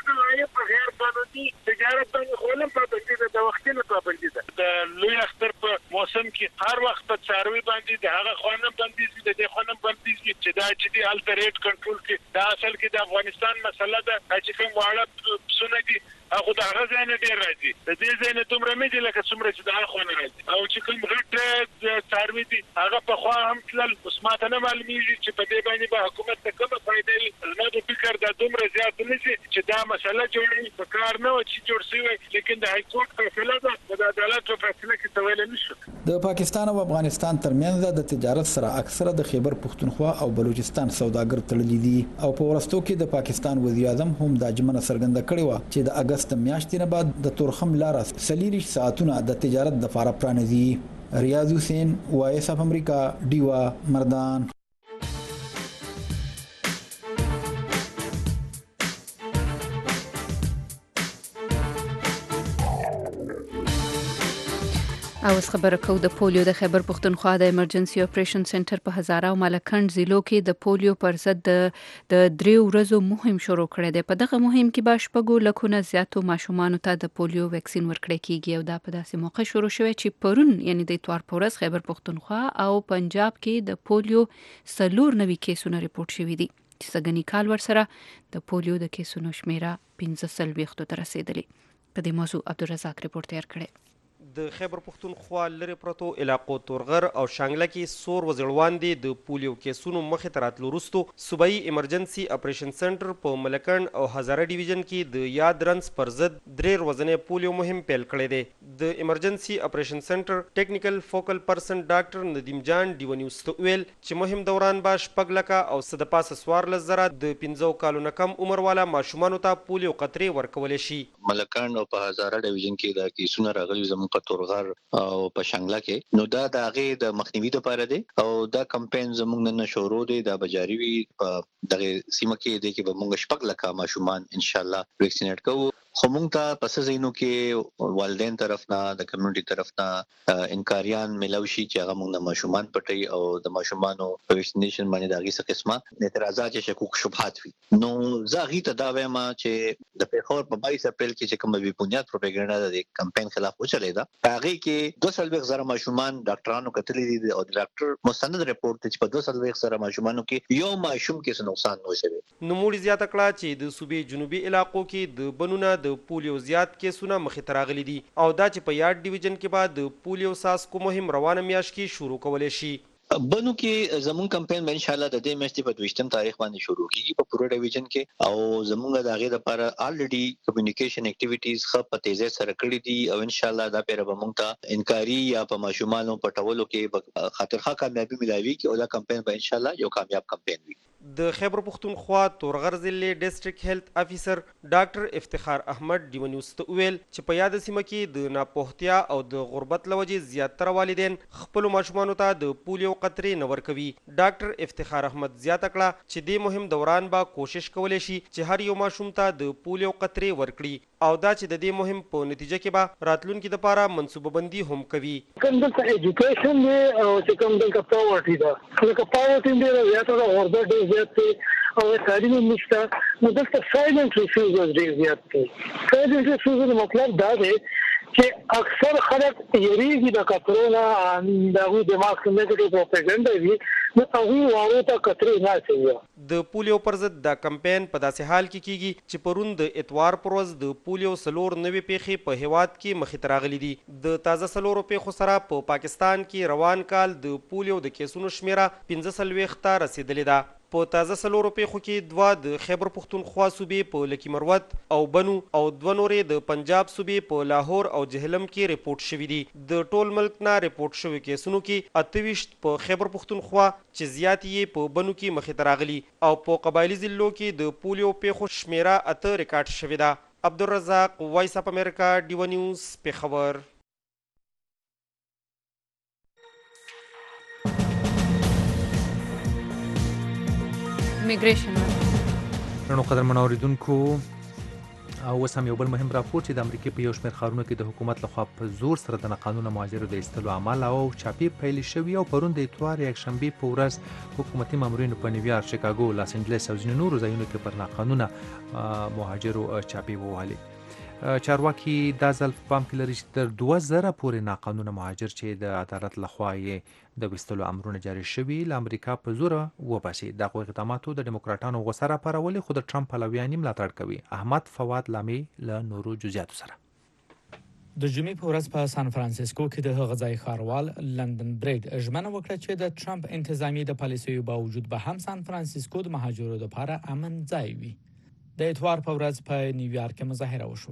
په غیر قانوني تجارت باندې خولم پابندي ده د وختونو پابندي ده. د لوی اختر په موسم موسم کې هر وخت په څاروي باندې د هغه خانم بنديزي د دې خانم بنديزي چې دا چې دی الټریټ کنټرول کې دا اصل کې د افغانستان مسله ده چې کوم واړه سونه دي هغه د هغه ځای نه ډیر راځي د دې ځای نه دومره نه دي لکه څومره چې د هغه خونه راځي او چې کوم غټ څاروي دي هغه په خوا هم تلل اوس ماته نه معلومیږي چې په دې باندې به حکومت ته کومه فائدې زما د فکر دا دومره زیات نه شي چې دا مسله جوړوي په کار نه و چې جوړ شي لیکن د هایکورټ فیصله ده د عدالت په فیصله کې تویل نشو. د پاکستان او افغانستان ترمنځ د تجارت سره اکثره د خیبر پښتونخوا او بلوچستان سوداګر تړلي دي او په ورستو کې د پاکستان وزیر اعظم هم د اجمنه څرګنده کړې و چې د اگست میاشتې نه بعد د تورخم لار 40 ساعتونه د تجارت د لپاره پرانیزي. ریاض حسین وایس اف امریکا ډیوا مردان. او اس خبره کو د پولیو د خیبر پښتونخوا د ایمرجنسي اپریشن سنټر په هزاره او ملکند ضلعو کې د پولیو پر ضد د 3 ورځو مهم شروع کړی دی. په دغه مهم کې بشپږو لکونه زیاتو ماشومان ته د پولیو ویکسین ورکړی کیږي او دا په داسې موقع شروع شوی چې پرون یعنی د اتوار په ورځ خیبر پښتونخوا او پنجاب کې د پولیو 4 نوي کیسونه ریپورت شوي دي چې سګنی کال ور سره د پولیو د کیسونو شمیره 15 ته رسیدلی. په دې موضوع عبدالرزاق ریپورت تیار کړی. د خیبر پښتونخوا لري پرتو علاقو تورغر او شانګله کې سور وزړوان دي د پولیو کیسونو مخې ته راتلو وروستو صوبایي ایمرجنسي اپریشن سنټر په ملکند او هزاره ډیویژن کې د یاد رنس پر ضد 3 ورځنی پولیو مهم پیل کړی دی. د ایمرجنسي اپریشن سنټر ټیکنیکل فوکل پرسن ډاکټر ندیم جان ډیو نیوز ته ویل چې مهم دوران به شپږ لکه او څه د پاسه 14,000 د 15 کالو نه کم عمر والا ماشومانو ته پولیو قطرې ورکولی شي. ملکند او په هزاره ډیویژن کې د کیسونه راغلي زموږ په تورغر او په شانګله کې نو دا د هغه د مخنیوي لپاره دی او دا کمپاین زموږ نن شروع دی دا بجاری وی په دغه سیمه کې دی چې به موږ شپږ لکه ماشومان ان شاء الله ویکسینیټ کوو. خو موږ ته پس زینو کې والدین طرف نه د کمیونټي طرف نه انکاریان ملوشي چې هغه موږ ماشومان پټي او د ماشومانو ویکسینیشن باندې دغه څه قسمه اعتراضات چې شکوک شبهات وي نو زاغي ته دا وایم چې د پیښور په 22 اپریل کې چې کوم وی بنیاد پروپاګاندا د کمپاین خلاف وچلې ده هغه کې 200,000 ماشومان ډاکټرانو کتلې دي او ډاکټر مستند ریپورت چې په 200,000 ماشومانو کې یو ماشوم کې څه نقصان نه شوی. نو موږ زیاته کړه چې د صوبې جنوبي علاقو کې د بنونه د پولیو زیات کیسونه مخې ته راغلي دي او دا چې په یاد ډیویژن کې بعد د پولیو ساسکو مهم روانه میاشت کې شروع کولای شي. بنو کې زمون کمپاین به ان شاء الله د دې میاشتې په 22 تاریخ باندې شروع کیږي په پوره ډیویژن کې او زمونږ د هغه لپاره الریډي کمیونیکیشن اکټیویټیز خپ په تیزه سره کړې دي او ان شاء الله دا پیره به مونږ ته انکاری یا په ماشومانو پټولو کې خاطرخوا کامیابی ملایوي کې او دا کمپاین به ان شاء الله یو کامیاب کمپاین وي. د خیبر پښتونخوا تورغر ضلع ډیسټریکټ هیلث افیسر ډاکټر افتخار احمد ډیو نیوز ته ویل چې په یاد سیمه کې د ناپوهتیا او د غربت لوجې زیاتره والدین خپل ماشومانو ته د پولیو قطرې نه ورکوي. ډاکټر افتخار احمد زیاته کړه چې د مهم دوران به کوشش کولی شي چې هر یو ماشوم ته د پولیو قطرې ورکړي او دا چې د دې مهم په نتیجه کې به راتلونکي لپاره منصوبه بندي هم کوي. کوم د ایجوکیشن دی او چې کوم د پاورټي دا لکه پاورټي دی یا ته غربت دی زیات او تعلیم نشته نو دلته سایلنت ریفیوزل ډیر زیات دي. سایلنت ریفیوزل مطلب دا دی چې اکثر خلک یریږي د کترونا دغه دماغ کې نیگیټیو پروپاګاندا وي نو هغه واره ته کترې نه کوي. د پولیو پر ضد د کمپاین په داسې حال کې کیږي چې پرون د اتوار پر ورځ د پولیو 4 نوي پیښې په هیواد کې مخې ته راغلي دي. د تازه 4 پیښو سره په پاکستان کې روان کال د پولیو د کیسونو شمیره 15 ته رسیدلې ده. په تازه 4 پیښو کې 2 د خیبر پښتونخوا صوبې په لکی مروت او بنو او 2 نورې د پنجاب صوبې په لاهور او جهلم کې ریپورت شوي دي. د ټول ملک نه ریپورت شوي کیسونو کې 28 په خیبر پښتونخوا چې زیات یې په بنو کې مخې ته راغلي او په قبایلی ضلعو کې د پولیو پیښو شمیره 8 ریکارډ شوې ده. عبدالرزاق وایس اف امریکا ډیو نیوز پیښور. میګریشن نو قدرمن اوریدونکو او اوس هم یو بل مهم راپور چې د امریکای په یو شمېر ښارونو کې د حکومت لخوا په زور سره د ناقانونه مهاجرو د ایستلو عمل او چاپی پیل شوی او پرون د اتوار یکشنبه په ورځ حکومتي مامورینو په نیویارک، شیکاګو، لاس انجلس او ځینو نورو ځایونو کې پر ناقانونه مهاجرو چاپی ووهلې. چارواکي دا ځل په پام کې لري چې تر 2000 پورې ناقانونه مهاجر چې د عدالت لخوا یې د ویستلو امرونه جاري شوي له امریکا په زوره وباسي. دغو اقداماتو د ډیموکراټانو غوسه راپارولې، خو د ټرمپ پلویان یې ملاتړ کوي. احمد فواد لامي له نورو جزئیاتو سره. د جمعې په ورځ په سان فرانسیسکو کې د هغه ځای ښاروال لندن بریډ ژمنه وکړه چې د ټرمپ انتظامی د پالیسیو باوجود به هم سان فرانسیسکو د مهاجرو لپاره امن ځای وي. د اتوار په ورځ په نیویارک کې مظاهره وشوه.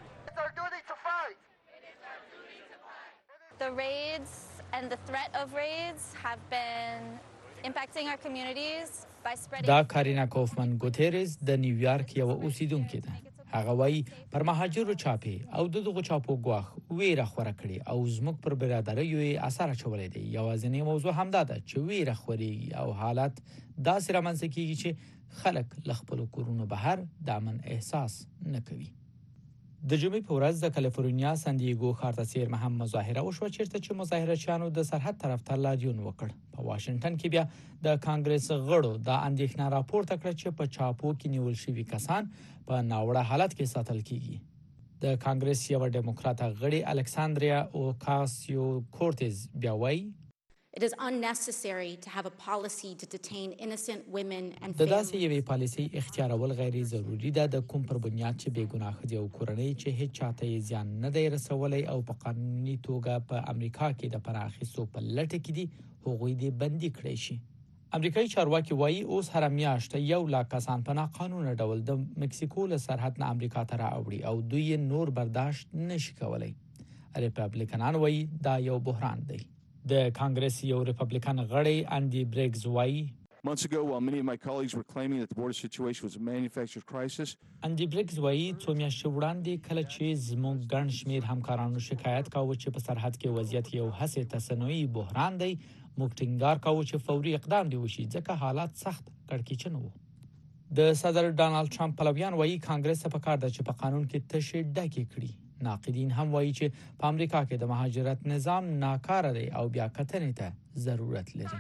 The raids and the threat of raids have been impacting our communities by spreading. دا کارینا کوفمن ګوتيريز د نیویارک یو اوسیدونکې ده. هغه وایي پر مهاجرو چاپی او دغه چاپو غواخ ویره خوره کړي او زموږ پر برادریو یې اثر اچولې دی. یوازینی موضوع همدا ده چې ویره خوري او حالت داسې رامنځته کیږي چې خلک له خپل کورونو بهر د امن احساس نه کوي. د جمعې په ورځ د کالیفورنیا سان دیګو ښار ته څیرمه هم مظاهره وشوه چیرته چې مظاهرچیانو د سرحد طرف ته لاریون وکړ. په واشنگټن کې بیا د کانګرس غړو د اندېښنه راپورته کړه چې په چاپو کې نیول شوي کسان په ناوړه حالت کې ساتل کیږي. د کانګرس یو ډیموکراټ غړي الکساندریا اوکاسیو کورتز بیا وایي It is unnecessary to have a policy to detain innocent women and families. د داسې یوې پالیسۍ اختیارول غیر ضروري ده د کوم پر بنیاد چې بې ګناه ښځې او کورنۍ چې هیڅ چاته یې زیان نه دی رسولی او په قانوني توګه په امریکا کې د پناه اخیستو په لټه کې دي هغوی دې بندي کړی شي. امریکایي چارواکي وایي اوس هره میاشت 100,000 کسان په ناقانونه ډول د مکسیکو له سرحد نه امریکا ته راوړي او دوی یې نور برداشت نشي کولی. ریپبلیکنان وایي دا یو بحران دی. د کانګرس یو ریپبلیکن غړی انډي بریګز وایي Months ago, while many of my colleagues were claiming that the border situation was a manufactured crisis, انډي بریګز وایي څو میاشتې وړاندې کله چې زموږ ګڼ شمېر همکارانو شکایت کاوه چې په سرحد کې وضعیت یو هسې تصنعي بحران دی، موږ ټینګار کاوه چې فوري اقدام دی وشي ځکه حالات سخت کړکېچن وو. د صدر ډانلډ ټرمپ پلویان وایي کانګرس ته پکار ده چې په قانون کې تشې ډکې کړي. ناقدین هم وایي چې په امریکا کې د مهاجرت نظام ناکاره دی او بیا کتنې ته ضرورت لري.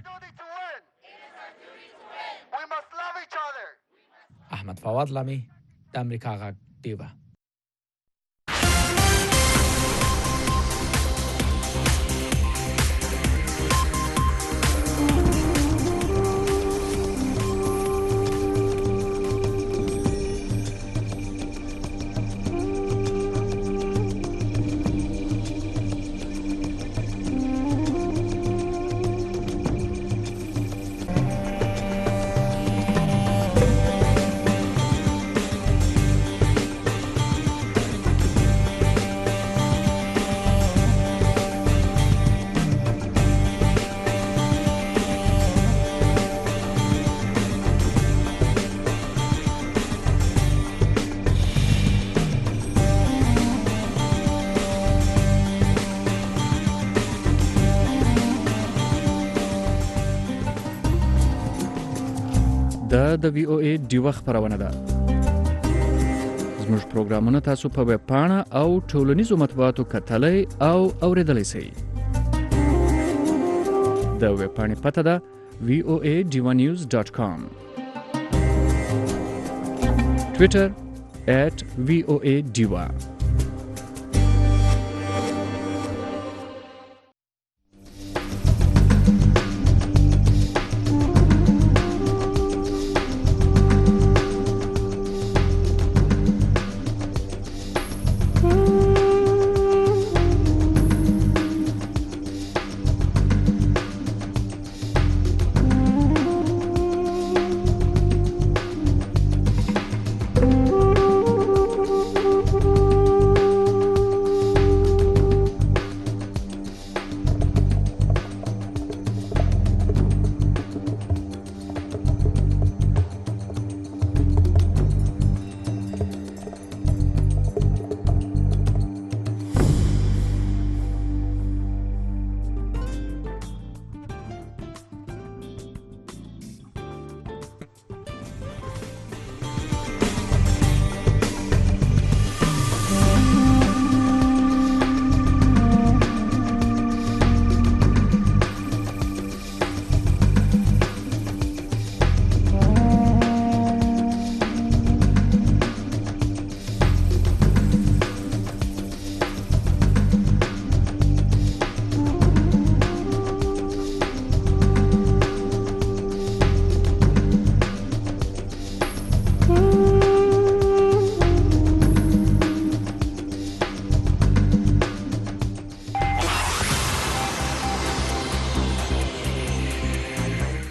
احمد فواد لامي د امریکا غږ ډیوه. د وی او ای ډیوه خبرونه ده. زموږ پروګرامونه تاسو په ویب پاڼه او ټولنیزو مطبوعاتو کتلای او اوریدلای شئ. د ویب پاڼې پته ده voadivanews.com. Twitter @voadiva